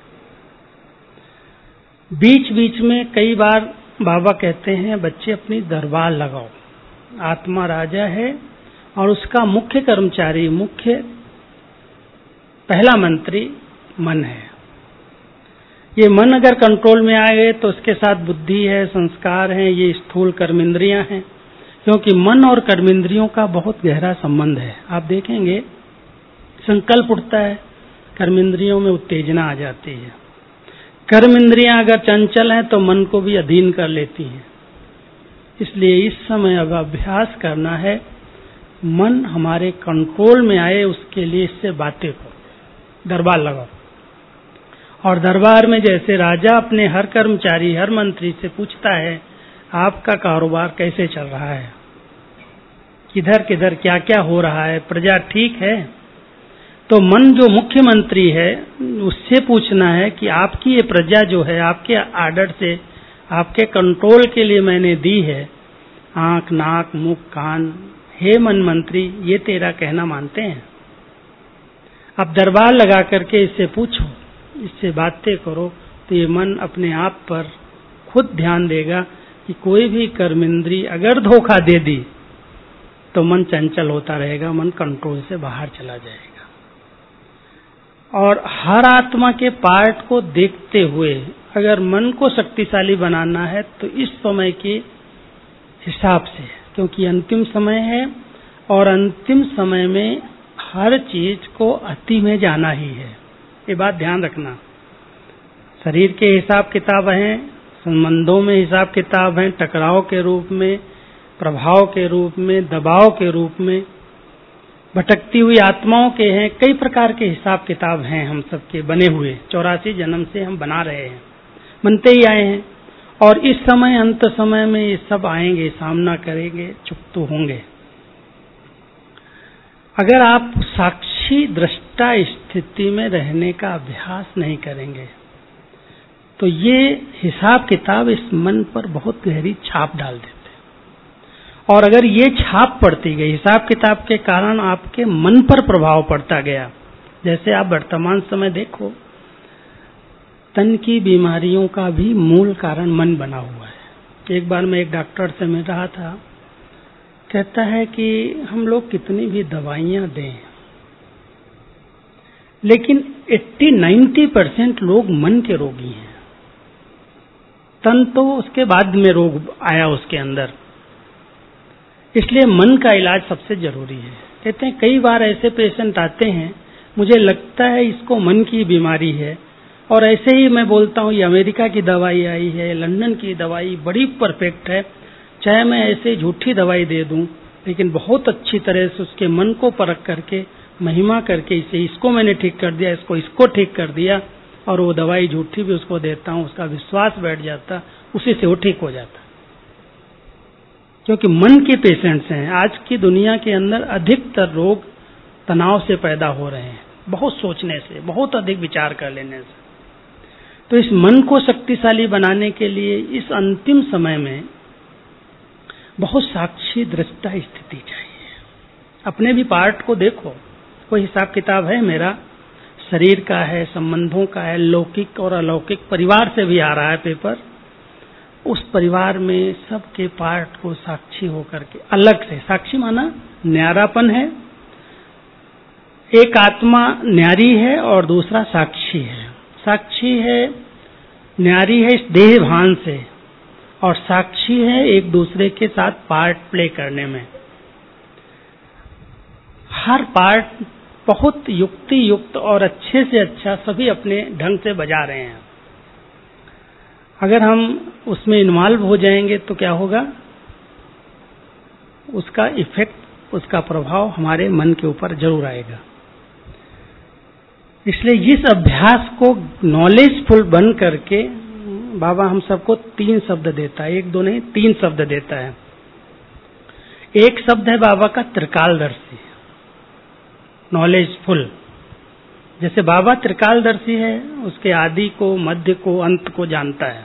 S2: बीच बीच में कई बार बाबा कहते हैं बच्चे अपनी दरबार लगाओ। आत्मा राजा है और उसका मुख्य कर्मचारी, मुख्य पहला मंत्री मन है। ये मन अगर कंट्रोल में आ गए तो उसके साथ बुद्धि है, संस्कार है, ये स्थूल कर्मेंद्रियां हैं, क्योंकि मन और कर्मेंद्रियों का बहुत गहरा संबंध है। आप देखेंगे संकल्प उठता है, कर्मेंद्रियों में उत्तेजना आ जाती है। कर्म इंद्रियां अगर चंचल हैं तो मन को भी अधीन कर लेती हैं। इसलिए इस समय अब अभ्यास करना है, मन हमारे कंट्रोल में आए, उसके लिए इससे बातें करो, दरबार लगाओ। और दरबार में जैसे राजा अपने हर कर्मचारी, हर मंत्री से पूछता है आपका कारोबार कैसे चल रहा है, किधर किधर क्या क्या हो रहा है, प्रजा ठीक है, तो मन जो मुख्यमंत्री है उससे पूछना है कि आपकी ये प्रजा जो है आपके आर्डर से, आपके कंट्रोल के लिए मैंने दी है, आंख नाक मुख कान, हे मन मंत्री ये तेरा कहना मानते हैं? अब दरबार लगा करके इससे पूछो, इससे बातें करो, तो ये मन अपने आप पर खुद ध्यान देगा कि कोई भी कर्मेंद्री अगर धोखा दे दी तो मन चंचल होता रहेगा, मन कंट्रोल से बाहर चला जाएगा। और हर आत्मा के पार्ट को देखते हुए अगर मन को शक्तिशाली बनाना है तो इस समय के हिसाब से, क्योंकि अंतिम समय है और अंतिम समय में हर चीज को अति में जाना ही है, ये बात ध्यान रखना। शरीर के हिसाब किताब हैं, संबंधों में हिसाब किताब हैं, टकराव के रूप में, प्रभाव के रूप में, दबाव के रूप में, भटकती हुई आत्माओं के हैं, कई प्रकार के हिसाब किताब हैं हम सबके बने हुए। 84 जन्म से हम बना रहे हैं, बनते ही आए हैं, और इस समय अंत समय में ये सब आएंगे, सामना करेंगे, चुप तो होंगे। अगर आप साक्षी दृष्टा स्थिति में रहने का अभ्यास नहीं करेंगे तो ये हिसाब किताब इस मन पर बहुत गहरी छाप डाल देते हैं। और अगर ये छाप पड़ती गई, हिसाब किताब के कारण आपके मन पर प्रभाव पड़ता गया, जैसे आप वर्तमान समय देखो, तन की बीमारियों का भी मूल कारण मन बना हुआ है। एक बार मैं एक डॉक्टर से मिल रहा था, कहता है कि हम लोग कितनी भी दवाइयां दें, लेकिन 80-90% लोग मन के रोगी हैं। तन तो उसके बाद में रोग आया उसके अंदर, इसलिए मन का इलाज सबसे जरूरी है। कहते हैं कई बार ऐसे पेशेंट आते हैं, मुझे लगता है इसको मन की बीमारी है, और ऐसे ही मैं बोलता हूँ ये अमेरिका की दवाई आई है, लंदन की दवाई बड़ी परफेक्ट है, चाहे मैं ऐसे झूठी दवाई दे दूं, लेकिन बहुत अच्छी तरह से उसके मन को परख करके, महिमा करके, इसे इसको मैंने ठीक कर दिया, इसको ठीक कर दिया, और वो दवाई झूठी भी उसको देता हूँ, उसका विश्वास बैठ जाता, उसी से वो ठीक हो जाता। क्योंकि मन के पेशेंट्स हैं। आज की दुनिया के अंदर अधिकतर रोग तनाव से पैदा हो रहे हैं, बहुत सोचने से, बहुत अधिक विचार कर लेने से। तो इस मन को शक्तिशाली बनाने के लिए इस अंतिम समय में बहुत साक्षी दृष्टा स्थिति चाहिए। अपने भी पार्ट को देखो, कोई हिसाब किताब है मेरा, शरीर का है, संबंधों का है, लौकिक और अलौकिक, परिवार से भी आ रहा है पेपर, उस परिवार में सबके पार्ट को साक्षी होकर के अलग से, साक्षी माना न्यारापन है, एक आत्मा न्यारी है और दूसरा साक्षी है। साक्षी है, न्यारी है इस देह भान से, और साक्षी है एक दूसरे के साथ पार्ट प्ले करने में। हर पार्ट बहुत युक्ति युक्त और अच्छे से अच्छा सभी अपने ढंग से बजा रहे हैं। अगर हम उसमें इन्वॉल्व हो जाएंगे तो क्या होगा, उसका इफेक्ट, उसका प्रभाव हमारे मन के ऊपर जरूर आएगा। इसलिए इस अभ्यास को नॉलेजफुल बन करके बाबा हम सबको 3 शब्द देता है, 1-2 नहीं 3 शब्द देता है। एक शब्द है बाबा का त्रिकालदर्शी, नॉलेजफुल। जैसे बाबा त्रिकालदर्शी है, उसके आदि को, मध्य को, अंत को जानता है,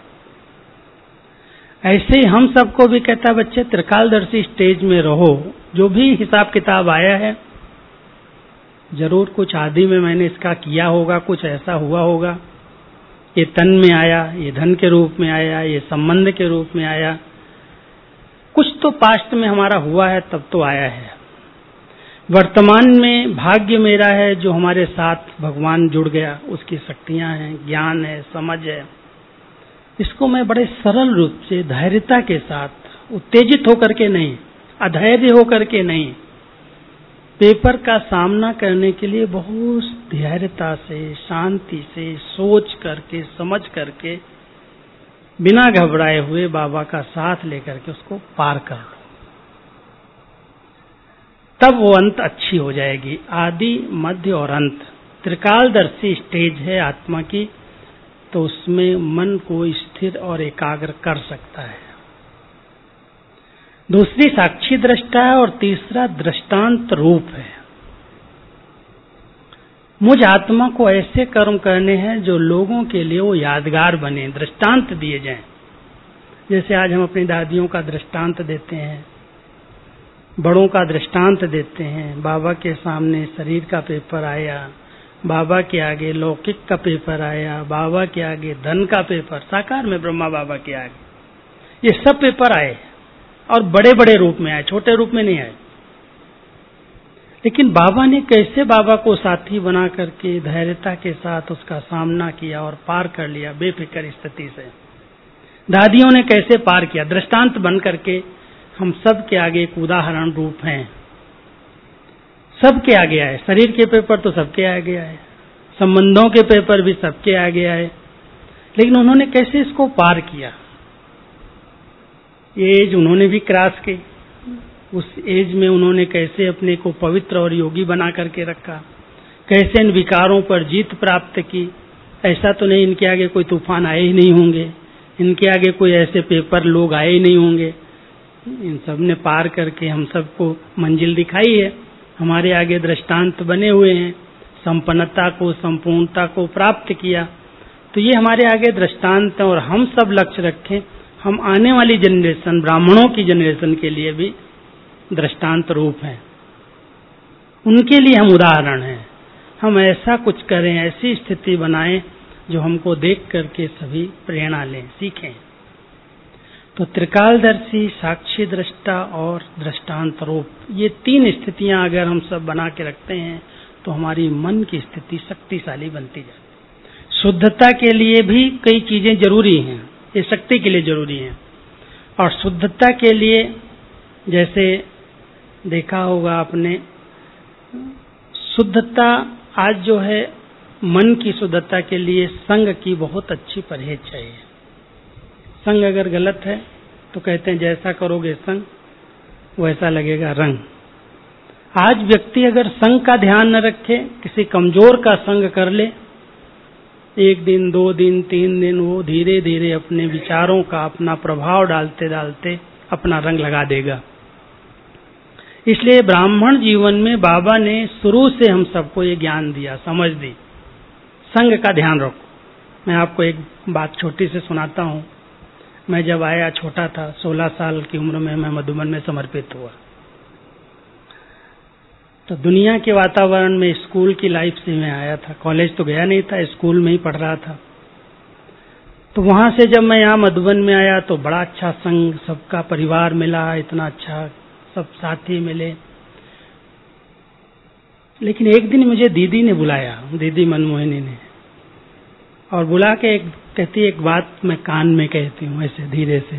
S2: ऐसे ही हम सबको भी कहता है बच्चे त्रिकालदर्शी स्टेज में रहो। जो भी हिसाब किताब आया है, जरूर कुछ आदि में मैंने इसका किया होगा, कुछ ऐसा हुआ होगा, ये तन में आया, ये धन के रूप में आया, ये संबंध के रूप में आया, कुछ तो पास्ट में हमारा हुआ है, तब तो आया है। वर्तमान में भाग्य मेरा है जो हमारे साथ भगवान जुड़ गया, उसकी शक्तियां हैं, ज्ञान है, समझ है। इसको मैं बड़े सरल रूप से, धैर्यता के साथ, उत्तेजित होकर के नहीं, अधैर्य होकर के नहीं, पेपर का सामना करने के लिए बहुत धैर्यता से, शांति से, सोच करके, समझ करके, बिना घबराए हुए बाबा का साथ लेकर के उसको पार कर लो, तब वो अंत अच्छी हो जाएगी। आदि, मध्य और अंत त्रिकालदर्शी स्टेज है आत्मा की, तो उसमें मन को स्थिर और एकाग्र कर सकता है। दूसरी साक्षी दृष्टा है और तीसरा दृष्टांत रूप है। मुझ आत्मा को ऐसे कर्म करने हैं जो लोगों के लिए वो यादगार बने, दृष्टांत दिए जाएं। जैसे आज हम अपनी दादियों का दृष्टांत देते हैं, बड़ों का दृष्टांत देते हैं। बाबा के सामने शरीर का पेपर आया, बाबा के आगे लौकिक का पेपर आया, बाबा के आगे धन का पेपर, साकार में ब्रह्मा बाबा के आगे, ये सब पेपर आए और बड़े बड़े रूप में आए, छोटे रूप में नहीं आए। लेकिन बाबा ने कैसे बाबा को साथी बना करके धैर्यता के साथ उसका सामना किया और पार कर लिया बेफिक्र स्थिति से। दादियों ने कैसे पार किया, दृष्टांत बन करके हम सब के आगे एक उदाहरण रूप हैं। सबके आगे आए, शरीर के पेपर तो सबके आगे आए, संबंधों के पेपर भी सबके आगे आए, लेकिन उन्होंने कैसे इसको पार किया। ये एज उन्होंने भी क्रॉस की, उस एज में उन्होंने कैसे अपने को पवित्र और योगी बना करके रखा, कैसे इन विकारों पर जीत प्राप्त की। ऐसा तो नहीं इनके आगे कोई तूफान आए ही नहीं होंगे, इनके आगे कोई ऐसे पेपर लोग आए ही नहीं होंगे। इन सब ने पार करके हम सबको मंजिल दिखाई है, हमारे आगे दृष्टांत बने हुए हैं, संपन्नता को, संपूर्णता को प्राप्त किया। तो ये हमारे आगे दृष्टांत है और हम सब लक्ष्य रखें, हम आने वाली जनरेशन, ब्राह्मणों की जनरेशन के लिए भी दृष्टांत रूप हैं, उनके लिए हम उदाहरण हैं। हम ऐसा कुछ करें, ऐसी स्थिति बनाएं जो हमको देख करके सभी प्रेरणा लें, सीखें। तो त्रिकालदर्शी, साक्षी दृष्टा और दृष्टांत रूप, ये तीन स्थितियां अगर हम सब बना के रखते हैं तो हमारी मन की स्थिति शक्तिशाली बनती जाती है। शुद्धता के लिए भी कई चीजें जरूरी हैं, ये शक्ति के लिए जरूरी है। और शुद्धता के लिए जैसे देखा होगा आपने, शुद्धता आज जो है मन की शुद्धता के लिए संग की बहुत अच्छी परहेज चाहिए। संग अगर गलत है तो कहते हैं जैसा करोगे संग वैसा लगेगा रंग। आज व्यक्ति अगर संग का ध्यान न रखे, किसी कमजोर का संग कर ले, एक दिन, 2 दिन, 3 दिन, वो धीरे धीरे अपने विचारों का अपना प्रभाव डालते डालते अपना रंग लगा देगा। इसलिए ब्राह्मण जीवन में बाबा ने शुरू से हम सबको ये ज्ञान दिया, समझ दी, संग का ध्यान रखो। मैं आपको एक बात छोटी से सुनाता हूँ। मैं जब आया छोटा था, 16 साल की उम्र में मैं मधुबन में समर्पित हुआ। तो दुनिया के वातावरण में, स्कूल की लाइफ से मैं आया था, कॉलेज तो गया नहीं था, स्कूल में ही पढ़ रहा था। तो वहां से जब मैं यहाँ मधुबन में आया तो बड़ा अच्छा संग, सबका परिवार मिला, इतना अच्छा सब साथी मिले। लेकिन एक दिन मुझे दीदी ने बुलाया, दीदी मनमोहिनी ने, और बुला के कहती एक बात मैं कान में कहती हूँ ऐसे धीरे से,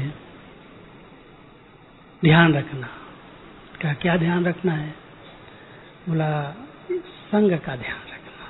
S2: ध्यान रखना। कहा क्या ध्यान रखना है? बोला संग का ध्यान रखना।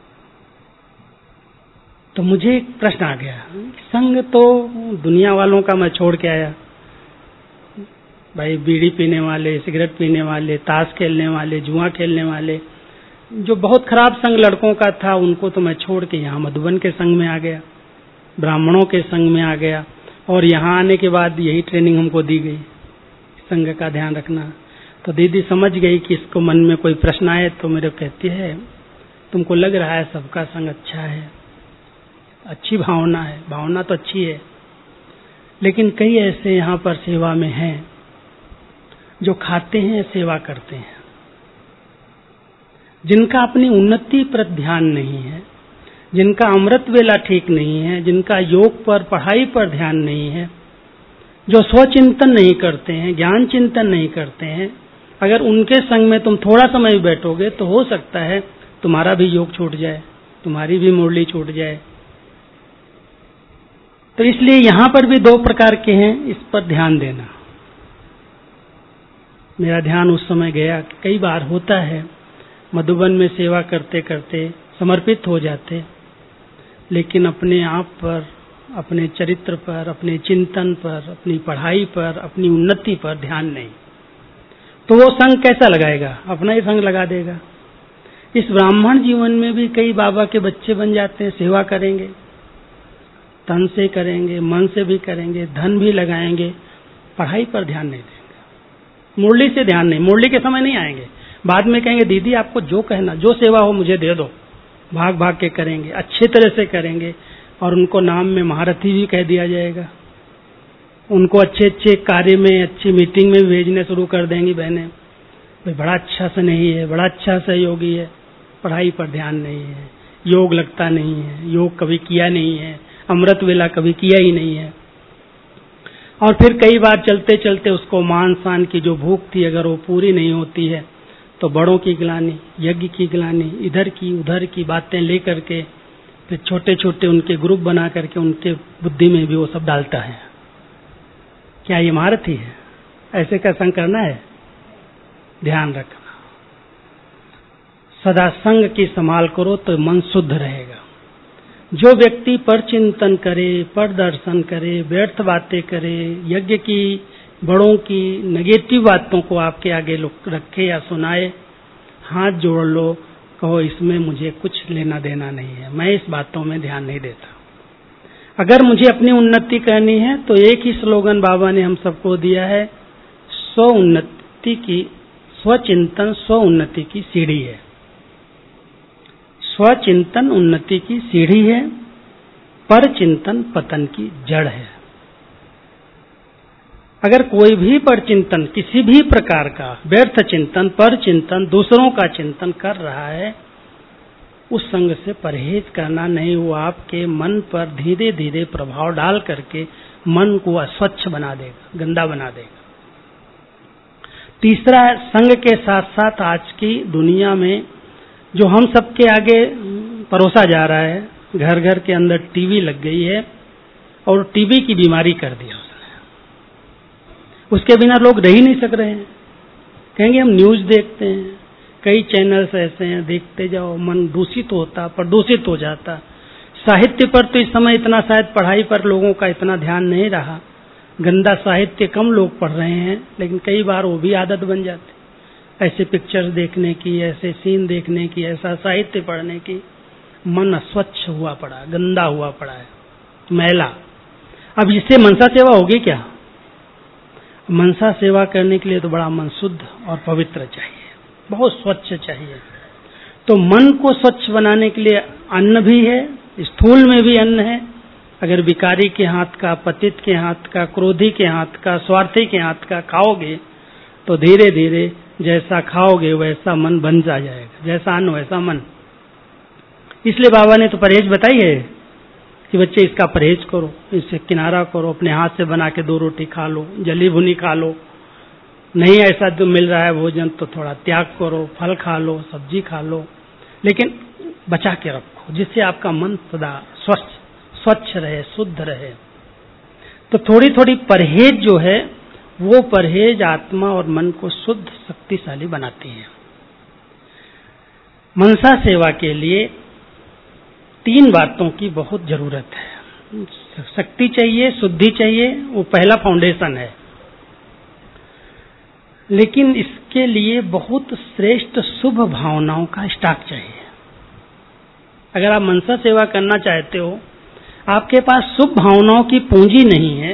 S2: तो मुझे एक प्रश्न आ गया, संग तो दुनिया वालों का मैं छोड़ के आया, भाई बीड़ी पीने वाले, सिगरेट पीने वाले, ताश खेलने वाले, जुआ खेलने वाले, जो बहुत खराब संग लड़कों का था, उनको तो मैं छोड़ के यहाँ मधुबन के संग में आ गया, ब्राह्मणों के संग में आ गया। और यहाँ आने के बाद यही ट्रेनिंग हमको दी गई, संग का ध्यान रखना। तो दीदी समझ गई कि इसको मन में कोई प्रश्न आए तो मेरे कहती है तुमको लग रहा है सबका संग अच्छा है, अच्छी भावना है, भावना तो अच्छी है, लेकिन कई ऐसे यहाँ पर सेवा में हैं जो खाते हैं, सेवा करते हैं, जिनका अपनी उन्नति पर ध्यान नहीं है, जिनका अमृत वेला ठीक नहीं है, जिनका योग पर, पढ़ाई पर ध्यान नहीं है, जो स्वचिंतन नहीं करते हैं, ज्ञान चिंतन नहीं करते हैं। अगर उनके संग में तुम थोड़ा समय भी बैठोगे तो हो सकता है तुम्हारा भी योग छूट जाए, तुम्हारी भी मुरली छूट जाए। तो इसलिए यहाँ पर भी 2 प्रकार के हैं, इस पर ध्यान देना। मेरा ध्यान उस समय गया, कई बार होता है मधुबन में सेवा करते करते समर्पित हो जाते, लेकिन अपने आप पर, अपने चरित्र पर, अपने चिंतन पर, अपनी पढ़ाई पर, अपनी उन्नति पर ध्यान नहीं, तो वो संग कैसा लगाएगा? अपना ही संग लगा देगा। इस ब्राह्मण जीवन में भी कई बाबा के बच्चे बन जाते हैं, सेवा करेंगे, तन से करेंगे, मन से भी करेंगे, धन भी लगाएंगे, पढ़ाई पर ध्यान नहीं देंगे, मुरली से ध्यान नहीं, मुरली के समय नहीं आएंगे, बाद में कहेंगे दीदी आपको जो कहना, जो सेवा हो मुझे दे दो, भाग भाग के करेंगे, अच्छे तरह से करेंगे, और उनको नाम में महारथी भी कह दिया जाएगा। उनको अच्छे अच्छे कार्य में, अच्छी मीटिंग में भेजने शुरू कर देंगी बहनें, भाई बड़ा अच्छा स्नेही है, बड़ा अच्छा सहयोगी है, पढ़ाई पर ध्यान नहीं है, योग लगता नहीं है, योग कभी किया नहीं है, अमृत वेला कभी किया ही नहीं है। और फिर कई बार चलते चलते उसको मान शान की जो भूख थी अगर वो पूरी नहीं होती है तो बड़ों की गिलानी, यज्ञ की गिलानी, इधर की उधर की बातें लेकर के फिर छोटे छोटे उनके ग्रुप बना करके उनके बुद्धि में भी वो सब डालता है। क्या ये महारथी है? ऐसे का संग करना है? ध्यान रखना, सदा संग की संभाल करो तो मन शुद्ध रहेगा। जो व्यक्ति पर चिंतन करे, पर दर्शन करे, व्यर्थ बातें करे, यज्ञ की, बड़ों की नेगेटिव बातों को आपके आगे रखे या सुनाए, हाथ जोड़ लो, कहो इसमें मुझे कुछ लेना देना नहीं है, मैं इस बातों में ध्यान नहीं देता। अगर मुझे अपनी उन्नति करनी है तो एक ही स्लोगन बाबा ने हम सबको दिया है, स्व उन्नति की, स्वचिंतन स्व उन्नति की सीढ़ी है। स्वचिंतन उन्नति की सीढ़ी है, पर चिंतन पतन की जड़ है। अगर कोई भी पर चिंतन, किसी भी प्रकार का व्यर्थ चिंतन, पर चिंतन, दूसरों का चिंतन कर रहा है, उस संग से परहेज करना नहीं, वो आपके मन पर धीरे धीरे प्रभाव डाल करके मन को अस्वच्छ बना देगा, गंदा बना देगा। तीसरा, संग के साथ साथ आज की दुनिया में जो हम सबके आगे परोसा जा रहा है, घर घर के अंदर टीवी लग गई है और टीवी की बीमारी कर दिया उसने। उसके बिना लोग रह ही नहीं सक रहे हैं। कहेंगे हम न्यूज देखते हैं, कई चैनल्स ऐसे हैं, देखते जाओ, मन दूषित होता, प्रदूषित हो जाता। साहित्य पर तो इस समय इतना, शायद पढ़ाई पर लोगों का इतना ध्यान नहीं रहा, गंदा साहित्य कम लोग पढ़ रहे हैं, लेकिन कई बार वो भी आदत बन जाती, ऐसे पिक्चर्स देखने की, ऐसे सीन देखने की, ऐसा साहित्य पढ़ने की। मन अस्वच्छ हुआ पड़ा, गंदा हुआ पड़ा है, मैला। अब इससे मनसा सेवा होगी क्या? मनसा सेवा करने के लिए तो बड़ा मन शुद्ध और पवित्र चाहिए, बहुत स्वच्छ चाहिए। तो मन को स्वच्छ बनाने के लिए अन्न भी है, स्थूल में भी अन्न है। अगर भिखारी के हाथ का, पतित के हाथ का, क्रोधी के हाथ का, स्वार्थी के हाथ का खाओगे तो धीरे धीरे जैसा खाओगे वैसा मन बन जाएगा, जैसा अन्न वैसा मन। इसलिए बाबा ने तो परहेज बताई है कि बच्चे इसका परहेज करो, इससे किनारा करो, अपने हाथ से बना के 2 रोटी खा लो, जली भुनी खा लो, नहीं ऐसा जो मिल रहा है भोजन तो थोड़ा त्याग करो, फल खा लो, सब्जी खा लो, लेकिन बचा के रखो, जिससे आपका मन सदा स्वच्छ रहे, शुद्ध रहे। तो थोड़ी थोड़ी परहेज जो है वो परहेज आत्मा और मन को शुद्ध शक्तिशाली बनाती है। मनसा सेवा के लिए 3 बातों की बहुत जरूरत है। शक्ति चाहिए, शुद्धि चाहिए, वो पहला फाउंडेशन है। लेकिन इसके लिए बहुत श्रेष्ठ शुभ भावनाओं का स्टॉक चाहिए। अगर आप मनसा सेवा करना चाहते हो, आपके पास शुभ भावनाओं की पूंजी नहीं है,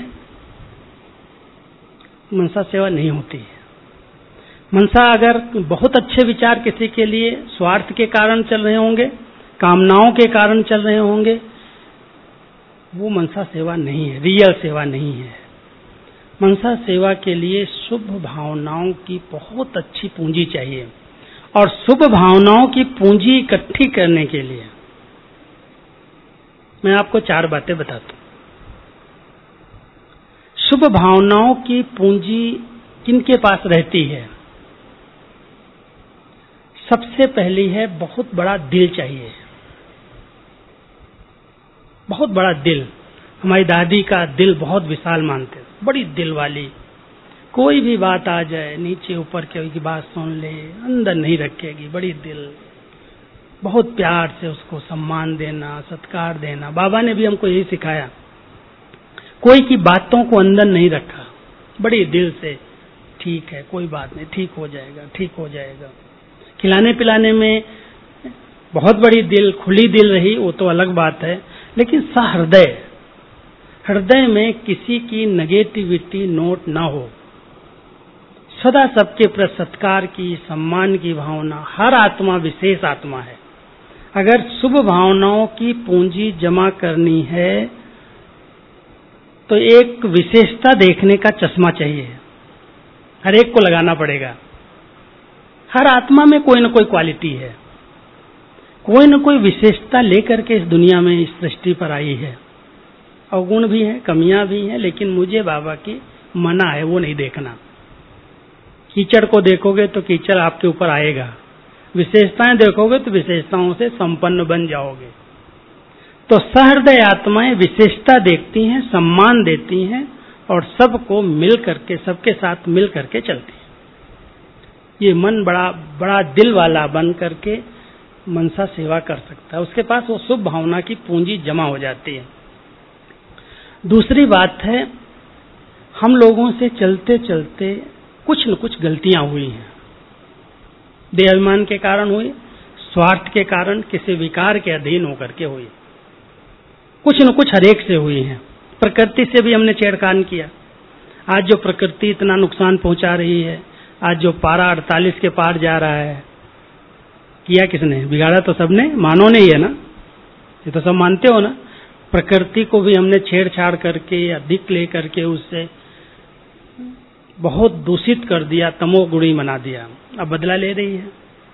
S2: मनसा सेवा नहीं होती है। मनसा अगर बहुत अच्छे विचार किसी के लिए स्वार्थ के कारण चल रहे होंगे, कामनाओं के कारण चल रहे होंगे, वो मनसा सेवा नहीं है, रियल सेवा नहीं है। मनसा सेवा के लिए शुभ भावनाओं की बहुत अच्छी पूंजी चाहिए। और शुभ भावनाओं की पूंजी इकट्ठी करने के लिए मैं आपको 4 बातें बताता हूं। शुभ भावनाओं की पूंजी किनके पास रहती है? सबसे पहली है, बहुत बड़ा दिल चाहिए, बहुत बड़ा दिल। हमारी दादी का दिल बहुत विशाल मानते, बड़ी दिल वाली, कोई भी बात आ जाए, नीचे ऊपर की बात सुन ले, अंदर नहीं रखेगी, बड़ी दिल, बहुत प्यार से उसको सम्मान देना, सत्कार देना। बाबा ने भी हमको यही सिखाया, कोई की बातों को अंदर नहीं रखा, बड़ी दिल से, ठीक है कोई बात नहीं, ठीक हो जाएगा, ठीक हो जाएगा। खिलाने पिलाने में बहुत बड़ी दिल, खुली दिल रही, वो तो अलग बात है, लेकिन सहृदय, हृदय में किसी की नेगेटिविटी नोट ना हो, सदा सबके प्रति सत्कार की, सम्मान की भावना। हर आत्मा विशेष आत्मा है। अगर शुभ भावनाओं की पूंजी जमा करनी है तो एक विशेषता देखने का चश्मा चाहिए, हर एक को लगाना पड़ेगा। हर आत्मा में कोई न कोई क्वालिटी है, कोई न कोई विशेषता लेकर के इस दुनिया में, इस सृष्टि पर आई है। अवगुण भी है, कमियां भी हैं, लेकिन मुझे बाबा की मना है वो नहीं देखना। कीचड़ को देखोगे तो कीचड़ आपके ऊपर आएगा, विशेषताएं देखोगे तो विशेषताओं से संपन्न बन जाओगे। तो सहृदय आत्माएं विशेषता देखती हैं, सम्मान देती हैं और सबको मिल करके, सबके साथ मिल करके चलती हैं। ये मन बड़ा दिल वाला बन करके मनसा सेवा कर सकता है, उसके पास वो शुभ भावना की पूंजी जमा हो जाती है। दूसरी बात है, हम लोगों से चलते चलते कुछ न कुछ गलतियां हुई हैं, देहाभिमान के कारण हुई, स्वार्थ के कारण, किसी विकार के अधीन होकर के हुई, कुछ न कुछ हरेक से हुई हैं। प्रकृति से भी हमने छेड़खानी किया। आज जो प्रकृति इतना नुकसान पहुंचा रही है, आज जो पारा 48 के पार जा रहा है, किया किसने? बिगाड़ा तो सबने, मानव ने ही है ना, ये तो सब मानते हो ना। प्रकृति को भी हमने छेड़छाड़ करके, अधिक ले करके उससे बहुत दूषित कर दिया, तमोगुणी बना दिया, अब बदला ले रही है।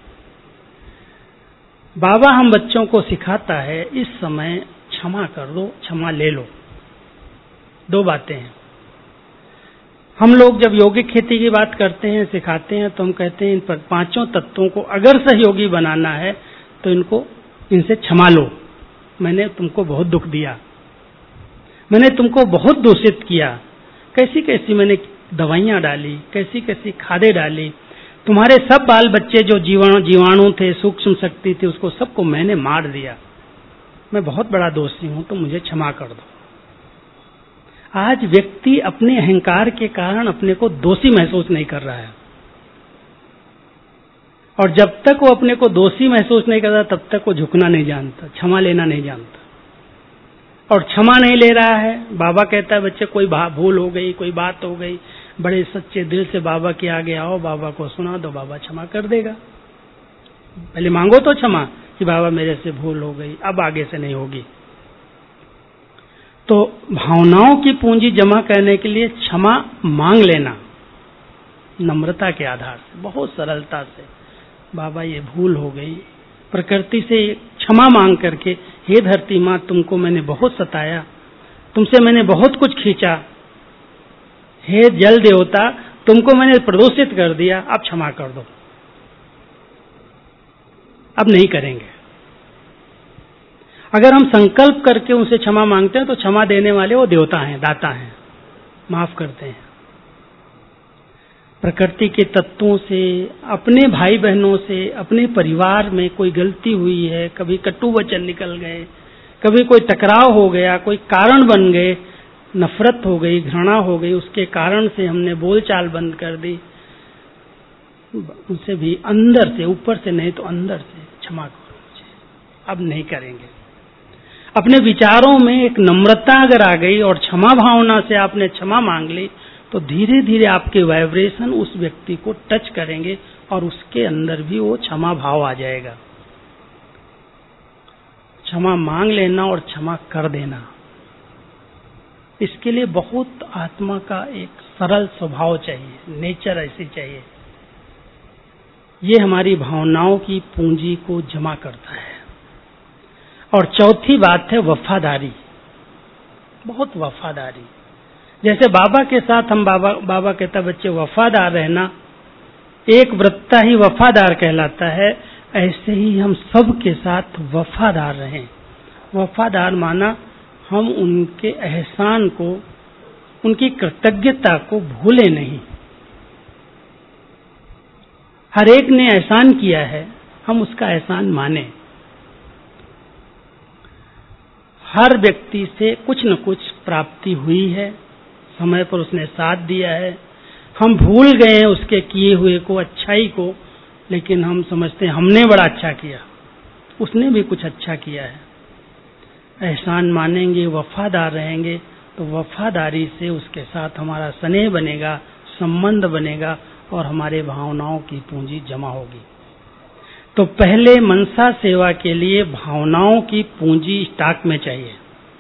S2: बाबा हम बच्चों को सिखाता है, इस समय क्षमा कर दो, क्षमा ले लो। दो बातें हैं। हम लोग जब योगिक खेती की बात करते हैं, सिखाते हैं, तो हम कहते हैं इन पर पांचों तत्वों को अगर सहयोगी बनाना है तो इनसे क्षमा लो। मैंने तुमको बहुत दुख दिया, मैंने तुमको बहुत दूषित किया, कैसी कैसी मैंने दवाइयां डाली, कैसी कैसी खादें डाली, तुम्हारे सब बाल बच्चे जो जीवाणु थे, सूक्ष्म शक्ति थी, उसको सबको मैंने मार दिया, मैं बहुत बड़ा दोषी हूं, तो मुझे क्षमा कर दो। आज व्यक्ति अपने अहंकार के कारण अपने को दोषी महसूस नहीं कर रहा है, और जब तक वो अपने को दोषी महसूस नहीं करता तब तक वो झुकना नहीं जानता, क्षमा लेना नहीं जानता। और क्षमा नहीं ले रहा है, बाबा कहता है बच्चे कोई भूल हो गई, कोई बात हो गई, बड़े सच्चे दिल से बाबा के आगे आओ, बाबा को सुना दो, बाबा क्षमा कर देगा। पहले मांगो तो क्षमा कि बाबा मेरे से भूल हो गई, अब आगे से नहीं होगी। तो भावनाओं की पूंजी जमा करने के लिए क्षमा मांग लेना, नम्रता के आधार से, बहुत सरलता से, बाबा ये भूल हो गई, प्रकृति से क्षमा मांग करके, हे धरती माँ तुमको मैंने बहुत सताया, तुमसे मैंने बहुत कुछ खींचा, हे जल देवता तुमको मैंने प्रदूषित कर दिया, अब क्षमा कर दो। अब नहीं करेंगे। अगर हम संकल्प करके उनसे क्षमा मांगते हैं तो क्षमा देने वाले वो देवता हैं, दाता हैं, माफ करते हैं। प्रकृति के तत्वों से, अपने भाई बहनों से, अपने परिवार में कोई गलती हुई है, कभी कटु वचन निकल गए, कभी कोई टकराव हो गया, कोई कारण बन गए, नफरत हो गई, घृणा हो गई, उसके कारण से हमने बोलचाल बंद कर दी, उनसे भी अंदर से, ऊपर से नहीं तो अंदर से क्षमा करो मुझे, अब नहीं करेंगे। अपने विचारों में एक नम्रता अगर आ गई और क्षमा भावना से आपने क्षमा मांग ली, तो धीरे धीरे आपके वाइब्रेशन उस व्यक्ति को टच करेंगे और उसके अंदर भी वो क्षमा भाव आ जाएगा। क्षमा मांग लेना और क्षमा कर देना, इसके लिए बहुत आत्मा का एक सरल स्वभाव चाहिए, नेचर ऐसी चाहिए। ये हमारी भावनाओं की पूंजी को जमा करता है। और चौथी बात है वफादारी, बहुत वफादारी। जैसे बाबा के साथ हम बाबा कहता बच्चे वफादार रहना, एक व्रता ही वफादार कहलाता है, ऐसे ही हम सब के साथ वफादार रहें। वफादार माना हम उनके एहसान को, उनकी कृतज्ञता को भूले नहीं, हर एक ने एहसान किया है, हम उसका एहसान माने। हर व्यक्ति से कुछ न कुछ प्राप्ति हुई है, समय पर उसने साथ दिया है। हम भूल गए हैं उसके किए हुए को, अच्छाई को, लेकिन हम समझते हैं हमने बड़ा अच्छा किया, उसने भी कुछ अच्छा किया है। एहसान मानेंगे, वफादार रहेंगे, तो वफादारी से उसके साथ हमारा स्नेह बनेगा, संबंध बनेगा और हमारे भावनाओं की पूंजी जमा होगी। तो पहले मनसा सेवा के लिए भावनाओं की पूंजी स्टॉक में चाहिए।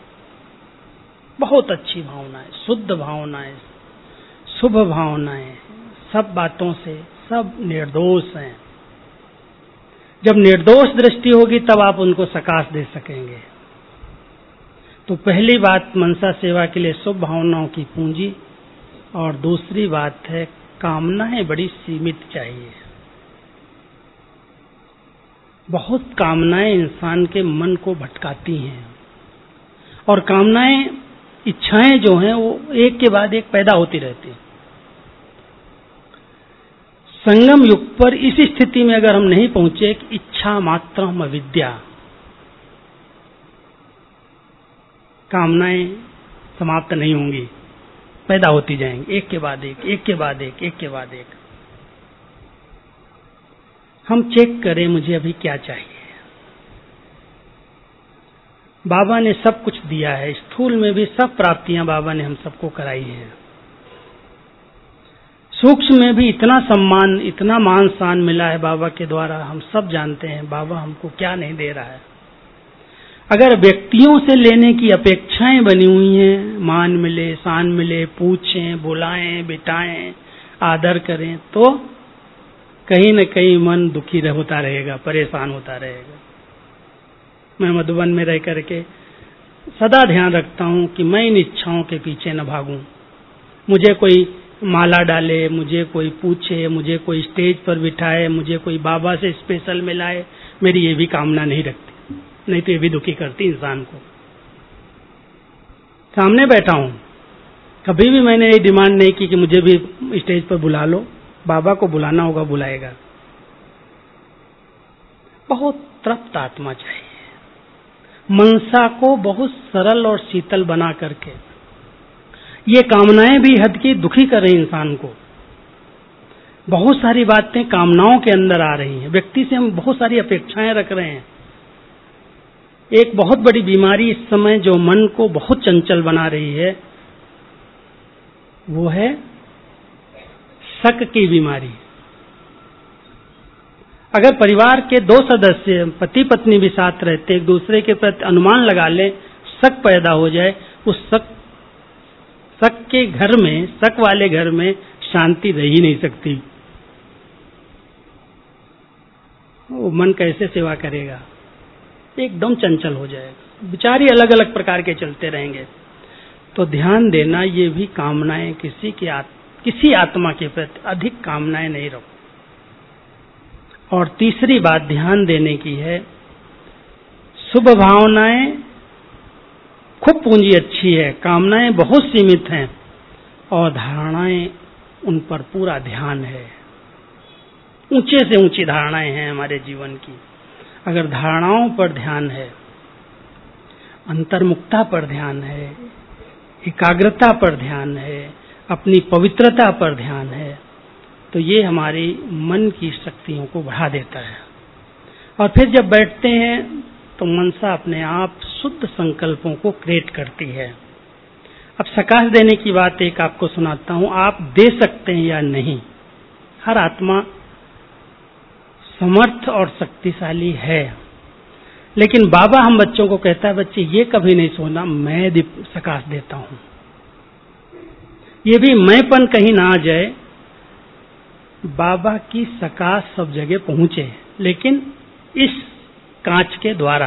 S2: बहुत अच्छी भावनाएं, शुद्ध भावनाएं, शुभ भावनाएं, सब बातों से सब निर्दोष हैं। जब निर्दोष दृष्टि होगी तब आप उनको सकाश दे सकेंगे। तो पहली बात मनसा सेवा के लिए शुभ भावनाओं की पूंजी, और दूसरी बात है कामनाएं बड़ी सीमित चाहिए। बहुत कामनाएं इंसान के मन को भटकाती हैं, और कामनाएं, इच्छाएं जो हैं वो एक के बाद एक पैदा होती रहती हैं। संगम युग पर इस स्थिति में अगर हम नहीं पहुंचे कि इच्छा मात्रम अविद्या, कामनाएं समाप्त नहीं होंगी, पैदा होती जाएंगी एक के बाद एक, एक के बाद एक, एक के बाद एक। हम चेक करें मुझे अभी क्या चाहिए। बाबा ने सब कुछ दिया है, स्थूल में भी सब प्राप्तियां बाबा ने हम सबको कराई हैं। सूक्ष्म में भी इतना सम्मान, इतना मान शान मिला है बाबा के द्वारा, हम सब जानते हैं बाबा हमको क्या नहीं दे रहा है। अगर व्यक्तियों से लेने की अपेक्षाएं बनी हुई हैं, मान मिले, शान मिले, पूछें, बुलाएं, बिठाएं, आदर करें, तो कहीं न कहीं मन दुखी होता रहेगा, परेशान होता रहेगा। मैं मधुबन में रह करके सदा ध्यान रखता हूं कि मैं इन इच्छाओं के पीछे न भागूं। मुझे कोई माला डाले, मुझे कोई पूछे, मुझे कोई स्टेज पर बिठाए, मुझे कोई बाबा से स्पेशल मिलाए, मेरी ये भी कामना नहीं रखती, नहीं तो ये भी दुखी करती इंसान को। सामने बैठा हूं, कभी भी मैंने ये डिमांड नहीं की कि मुझे भी स्टेज पर बुला लो। बाबा को बुलाना होगा, बुलाएगा। बहुत तृप्त आत्मा चाहिए, मनसा को बहुत सरल और शीतल बना करके। ये कामनाएं भी हद की दुखी कर रही इंसान को। बहुत सारी बातें कामनाओं के अंदर आ रही हैं, व्यक्ति से हम बहुत सारी अपेक्षाएं रख रहे हैं। एक बहुत बड़ी बीमारी इस समय जो मन को बहुत चंचल बना रही है, वो है शक की बीमारी। अगर परिवार के दो सदस्य, पति पत्नी भी साथ रहते, एक दूसरे के प्रति अनुमान लगा ले, शक पैदा हो जाए, उस शक के घर में, शक वाले घर में शांति रह ही नहीं सकती। वो मन कैसे सेवा करेगा, एकदम चंचल हो जाएगा। विचार ही अलग अलग प्रकार के चलते रहेंगे। तो ध्यान देना, ये भी कामनाएं किसी आत्मा के प्रति अधिक कामनाएं नहीं रखो। और तीसरी बात ध्यान देने की है, शुभ भावनाएं खूब पूंजी अच्छी है, कामनाएं बहुत सीमित हैं, और धारणाएं उन पर पूरा ध्यान है। ऊंचे से ऊंची धारणाएं हैं हमारे जीवन की। अगर धारणाओं पर ध्यान है, अंतर्मुखता पर ध्यान है, एकाग्रता पर ध्यान है, अपनी पवित्रता पर ध्यान है, तो ये हमारी मन की शक्तियों को बढ़ा देता है। और फिर जब बैठते हैं तो मनसा अपने आप शुद्ध संकल्पों को क्रिएट करती है। अब सकाश देने की बात एक आपको सुनाता हूं, आप दे सकते हैं या नहीं। हर आत्मा समर्थ और शक्तिशाली है, लेकिन बाबा हम बच्चों को कहता है, बच्चे ये कभी नहीं सोना मैं सकाश देता हूं। ये भी मैंपन कहीं ना आ जाए, बाबा की सकाश सब जगह पहुंचे, लेकिन इस कांच के द्वारा।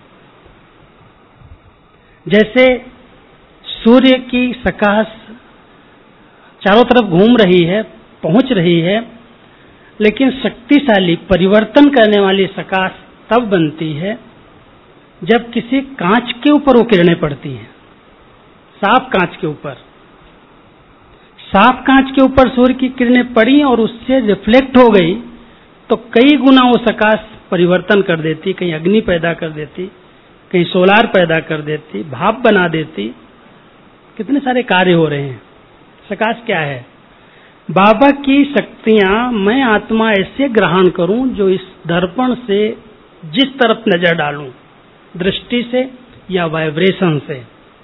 S2: जैसे सूर्य की सकाश चारों तरफ घूम रही है, पहुंच रही है, लेकिन शक्तिशाली परिवर्तन करने वाली सकाश तब बनती है जब किसी कांच के ऊपर वो किरणें पड़ती हैं, साफ कांच के ऊपर। साफ कांच के ऊपर सूर्य की किरणें पड़ी और उससे रिफ्लेक्ट हो गई, तो कई गुना वो सकाश परिवर्तन कर देती, कहीं अग्नि पैदा कर देती, कहीं सोलार पैदा कर देती, भाप बना देती, कितने सारे कार्य हो रहे हैं। सकाश क्या है? बाबा की शक्तियां मैं आत्मा ऐसे ग्रहण करूं जो इस दर्पण से जिस तरफ नजर डालूं, दृष्टि से या वाइब्रेशन से,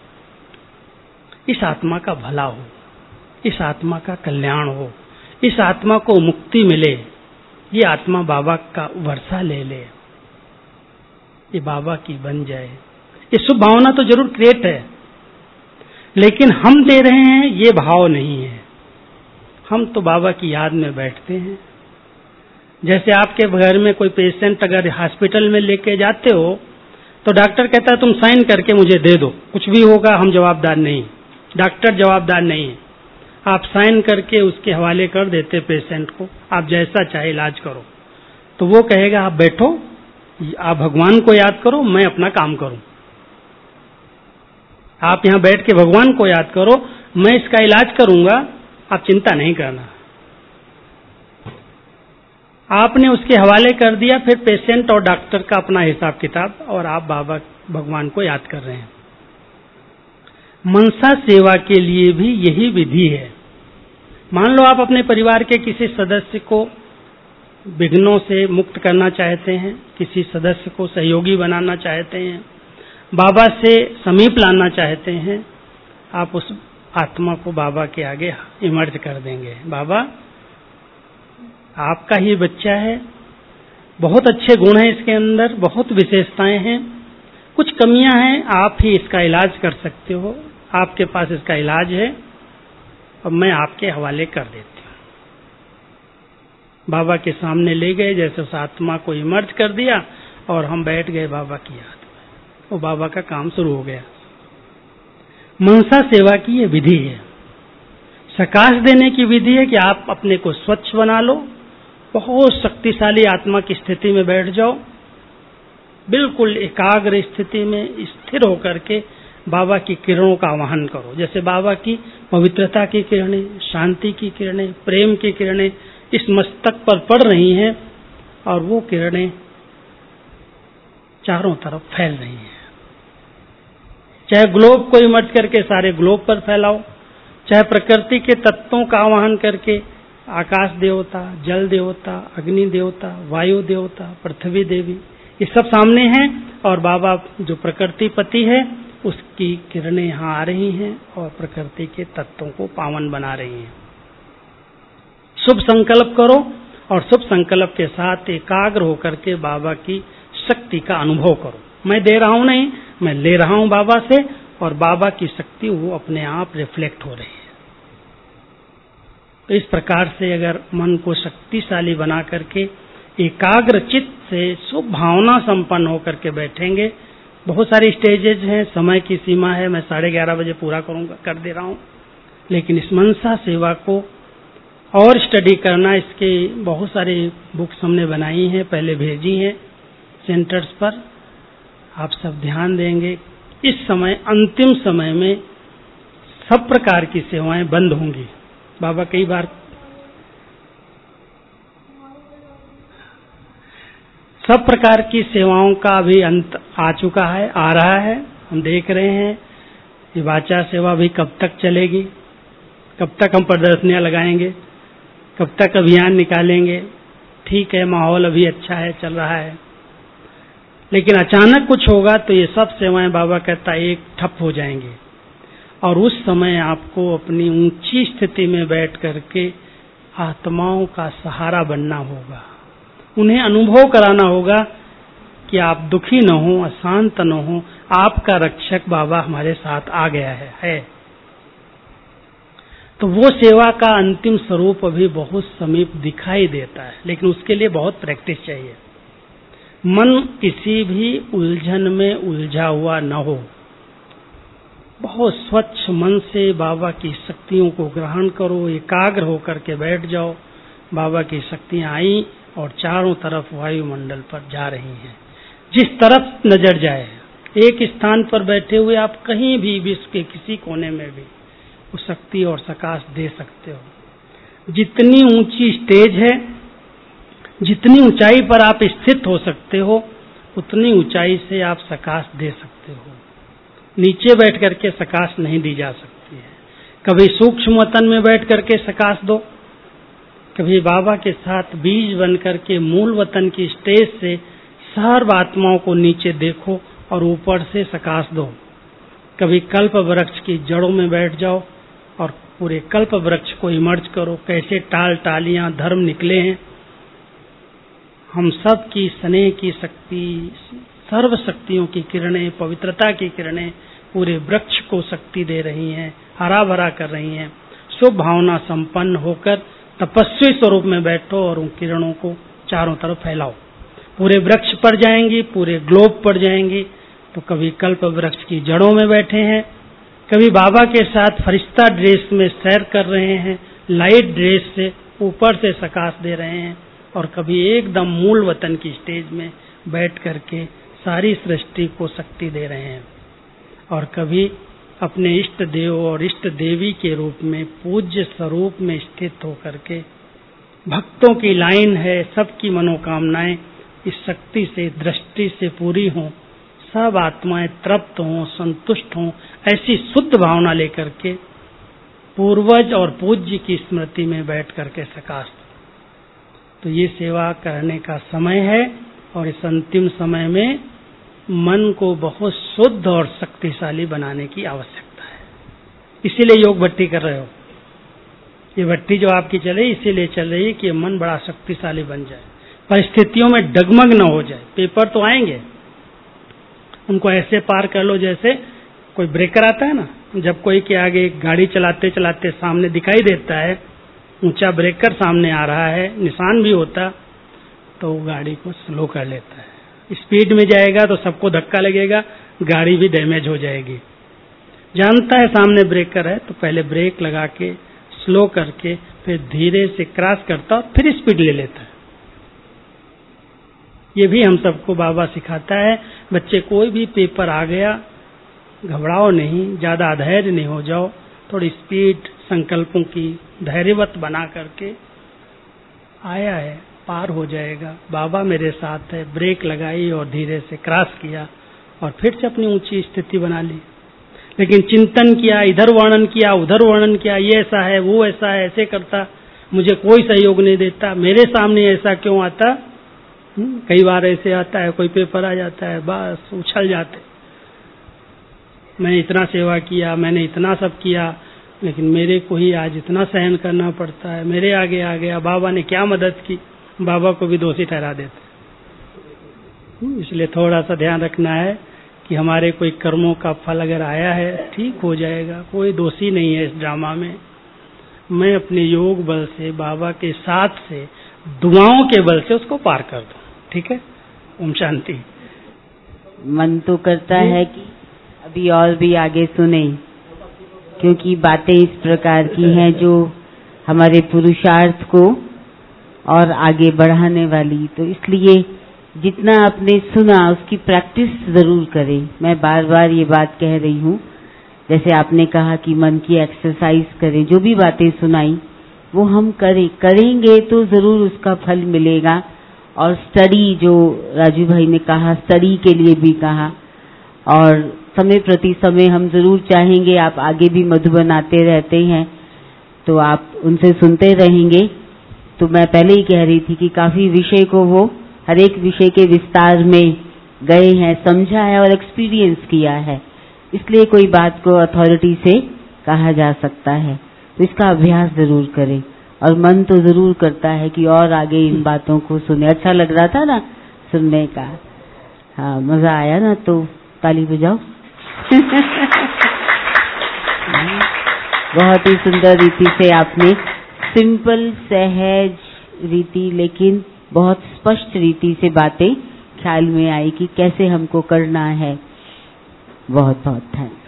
S2: इस आत्मा का भला हो, इस आत्मा का कल्याण हो, इस आत्मा को मुक्ति मिले, ये आत्मा बाबा का वर्षा ले ले, ये बाबा की बन जाए। ये शुभ भावना तो जरूर क्रिएट है, लेकिन हम दे रहे हैं ये भाव नहीं है। हम तो बाबा की याद में बैठते हैं। जैसे आपके घर में कोई पेशेंट अगर हॉस्पिटल में लेके जाते हो तो डॉक्टर कहता है तुम साइन करके मुझे दे दो, कुछ भी होगा हम जवाबदार नहीं, डॉक्टर जवाबदार नहीं है। आप साइन करके उसके हवाले कर देते पेशेंट को, आप जैसा चाहे इलाज करो। तो वो कहेगा आप बैठो, आप भगवान को याद करो, मैं अपना काम करूं। आप यहां बैठ के भगवान को याद करो, मैं इसका इलाज करूंगा, आप चिंता नहीं करना। आपने उसके हवाले कर दिया, फिर पेशेंट और डॉक्टर का अपना हिसाब किताब, और आप बाबा भगवान को याद कर रहे हैं। मनसा सेवा के लिए भी यही विधि है। मान लो आप अपने परिवार के किसी सदस्य को विघ्नों से मुक्त करना चाहते हैं, किसी सदस्य को सहयोगी बनाना चाहते हैं, बाबा से समीप लाना चाहते हैं, आप उस आत्मा को बाबा के आगे इमर्ज कर देंगे। बाबा आपका ही बच्चा है, बहुत अच्छे गुण हैं इसके अंदर, बहुत विशेषताएं हैं, कुछ कमियां हैं, आप ही इसका इलाज कर सकते हो, आपके पास इसका इलाज है और मैं आपके हवाले कर देती हूँ। बाबा के सामने ले गए, जैसे उस आत्मा को इमर्ज कर दिया और हम बैठ गए बाबा की याद में, वो बाबा का काम शुरू हो गया। मनसा सेवा की ये विधि है। सकाश देने की विधि है कि आप अपने को स्वच्छ बना लो, बहुत शक्तिशाली आत्मा की स्थिति में बैठ जाओ, बिल्कुल एकाग्र स्थिति में स्थिर होकर के बाबा की किरणों का आवाहन करो। जैसे बाबा की पवित्रता की किरणें, शांति की किरणें, प्रेम की किरणें इस मस्तक पर पड़ रही हैं और वो किरणें चारों तरफ फैल रही हैं। चाहे ग्लोब को इमर्ज करके सारे ग्लोब पर फैलाओ, चाहे प्रकृति के तत्वों का आवाहन करके आकाश देवता, जल देवता, अग्नि देवता, वायु देवता, पृथ्वी देवी, ये सब सामने हैं और बाबा जो प्रकृति पति है उसकी किरणें यहाँ आ रही हैं और प्रकृति के तत्वों को पावन बना रही हैं। शुभ संकल्प करो और शुभ संकल्प के साथ एकाग्र होकर के बाबा की शक्ति का अनुभव करो। मैं दे रहा हूं नहीं, मैं ले रहा हूं बाबा से, और बाबा की शक्ति वो अपने आप रिफ्लेक्ट हो रही है। तो इस प्रकार से अगर मन को शक्तिशाली बना करके एकाग्र चित्त से शुभ भावना संपन्न होकर के बैठेंगे। बहुत सारी स्टेजेज हैं, समय की सीमा है, मैं 11:30 बजे पूरा कर दे रहा हूं, लेकिन इस मनसा सेवा को और स्टडी करना, इसके बहुत सारी बुक्स हमने बनाई हैं, पहले भेजी हैं सेंटर्स पर, आप सब ध्यान देंगे। इस समय अंतिम समय में सब प्रकार की सेवाएं बंद होंगी। बाबा कई बार सब प्रकार की सेवाओं का भी अंत आ चुका है, आ रहा है, हम देख रहे हैं। ये वाचा सेवा भी कब तक चलेगी, कब तक हम प्रदर्शनियां लगाएंगे, कब तक अभियान निकालेंगे। ठीक है, माहौल अभी अच्छा है, चल रहा है, लेकिन अचानक कुछ होगा तो ये सब सेवाएं बाबा कहता है एक ठप हो जाएंगी। और उस समय आपको अपनी ऊंची स्थिति में बैठ करके आत्माओं का सहारा बनना होगा, उन्हें अनुभव कराना होगा कि आप दुखी न हो, अशांत न हो, आपका रक्षक बाबा हमारे साथ आ गया है। तो वो सेवा का अंतिम स्वरूप अभी बहुत समीप दिखाई देता है, लेकिन उसके लिए बहुत प्रैक्टिस चाहिए। मन किसी भी उलझन में उलझा हुआ न हो, बहुत स्वच्छ मन से बाबा की शक्तियों को ग्रहण करो, एकाग्र होकर के बैठ जाओ। बाबा की शक्तियां आई और चारों तरफ वायुमंडल पर जा रही हैं, जिस तरफ नजर जाए। एक स्थान पर बैठे हुए आप कहीं भी विश्व के किसी कोने में भी उस शक्ति और सकाश दे सकते हो। जितनी ऊंची स्टेज है, जितनी ऊंचाई पर आप स्थित हो सकते हो उतनी ऊंचाई से आप सकाश दे सकते हो। नीचे बैठ करके सकाश नहीं दी जा सकती है। कभी सूक्ष्म वतन में बैठ करके सकाश दो, कभी बाबा के साथ बीज बन करके मूल वतन की स्टेज से सर्व आत्माओं को नीचे देखो और ऊपर से सकाश दो। कभी कल्प वृक्ष की जड़ों में बैठ जाओ और पूरे कल्प वृक्ष को इमर्ज करो, कैसे टाल टालियां धर्म निकले हैं। हम सब की स्नेह की शक्ति, सर्व शक्तियों की किरणें, पवित्रता की किरणें पूरे वृक्ष को शक्ति दे रही हैं, हरा भरा कर रही हैं। शुभ भावना संपन्न होकर तपस्वी स्वरूप में बैठो और उन किरणों को चारों तरफ फैलाओ। पूरे वृक्ष पर जाएंगी, पूरे ग्लोब पर जाएंगी। तो कभी कल्प वृक्ष की जड़ों में बैठे हैं, कभी बाबा के साथ फरिश्ता ड्रेस में सैर कर रहे हैं, लाइट ड्रेस से ऊपर से सकाश दे रहे हैं, और कभी एकदम मूल वतन की स्टेज में बैठ करके सारी सृष्टि को शक्ति दे रहे हैं। और कभी अपने इष्ट देव और इष्ट देवी के रूप में पूज्य स्वरूप में स्थित होकर के भक्तों की लाइन है, सबकी मनोकामनाएं इस शक्ति से, दृष्टि से पूरी हों, सब आत्माएं तृप्त हों, संतुष्ट हों, ऐसी शुद्ध भावना लेकर के पूर्वज और पूज्य की स्मृति में बैठ करके सकाश। तो ये सेवा करने का समय है और इस अंतिम समय में मन को बहुत शुद्ध और शक्तिशाली बनाने की आवश्यकता है। इसीलिए योग भट्टी कर रहे हो। ये भट्टी जो आपकी चल रही इसीलिए चल रही है कि मन बड़ा शक्तिशाली बन जाए, परिस्थितियों में डगमग न हो जाए। पेपर तो आएंगे, उनको ऐसे पार कर लो जैसे कोई ब्रेकर आता है ना, जब कोई के आगे गाड़ी चलाते चलाते सामने दिखाई देता है ऊंचा ब्रेकर सामने आ रहा है, निशान भी होता, तो वो गाड़ी को स्लो कर लेता है। स्पीड में जाएगा तो सबको धक्का लगेगा, गाड़ी भी डैमेज हो जाएगी। जानता है सामने ब्रेकर है तो पहले ब्रेक लगा के स्लो करके फिर धीरे से क्रॉस करता और फिर स्पीड ले लेता है। ये भी हम सबको बाबा सिखाता है। बच्चे कोई भी पेपर आ गया घबराओ नहीं, ज्यादा अधैर्य नहीं हो जाओ, थोड़ी स्पीड संकल्पों की धैर्यवत बना करके आया है, पार हो जाएगा, बाबा मेरे साथ है। ब्रेक लगाई और धीरे से क्रॉस किया और फिर से अपनी ऊंची स्थिति बना ली। लेकिन चिंतन किया, इधर वर्णन किया, उधर वर्णन किया, ये ऐसा है, वो ऐसा है, ऐसे करता, मुझे कोई सहयोग नहीं देता, मेरे सामने ऐसा क्यों आता। कई बार ऐसे आता है, कोई पेपर आ जाता है, बस उछल जाते, मैंने इतना सेवा किया, मैंने इतना सब किया, लेकिन मेरे को ही आज इतना सहन करना पड़ता है, मेरे आगे आ गया, बाबा ने क्या मदद की, बाबा को भी दोषी ठहरा देते। इसलिए थोड़ा सा ध्यान रखना है कि हमारे कोई कर्मों का फल अगर आया है ठीक हो जाएगा, कोई दोषी नहीं है इस ड्रामा में। मैं अपने योग बल से, बाबा के साथ से, दुआओं के बल से उसको पार कर दूं। ठीक है, ओम शांति।
S1: मन तो करता है कि अभी और भी आगे सुने, क्योंकि बातें इस प्रकार की हैं जो हमारे पुरुषार्थ को और आगे बढ़ाने वाली। तो इसलिए जितना आपने सुना उसकी प्रैक्टिस जरूर करें। मैं बार बार ये बात कह रही हूँ, जैसे आपने कहा कि मन की एक्सरसाइज करें, जो भी बातें सुनाई वो हम करेंगे तो जरूर उसका फल मिलेगा। और स्टडी, जो राजू भाई ने कहा, स्टडी के लिए भी कहा, और समय प्रति समय हम जरूर चाहेंगे। आप आगे भी मधुबन आते रहते हैं तो आप उनसे सुनते रहेंगे। तो मैं पहले ही कह रही थी कि काफी विषय को वो हर एक विषय के विस्तार में गए हैं, समझा है और एक्सपीरियंस किया है, इसलिए कोई बात को अथॉरिटी से कहा जा सकता है। तो इसका अभ्यास जरूर करें और मन तो जरूर करता है कि और आगे इन बातों को सुने। अच्छा लग रहा था ना सुनने का, हाँ मजा आया ना, तो ताली बजाओ। बहुत ही सुंदर रीति से आपने, सिंपल सहज रीति लेकिन बहुत स्पष्ट रीति से बातें ख्याल में आई कि कैसे हमको करना है। बहुत बहुत थैंक्स।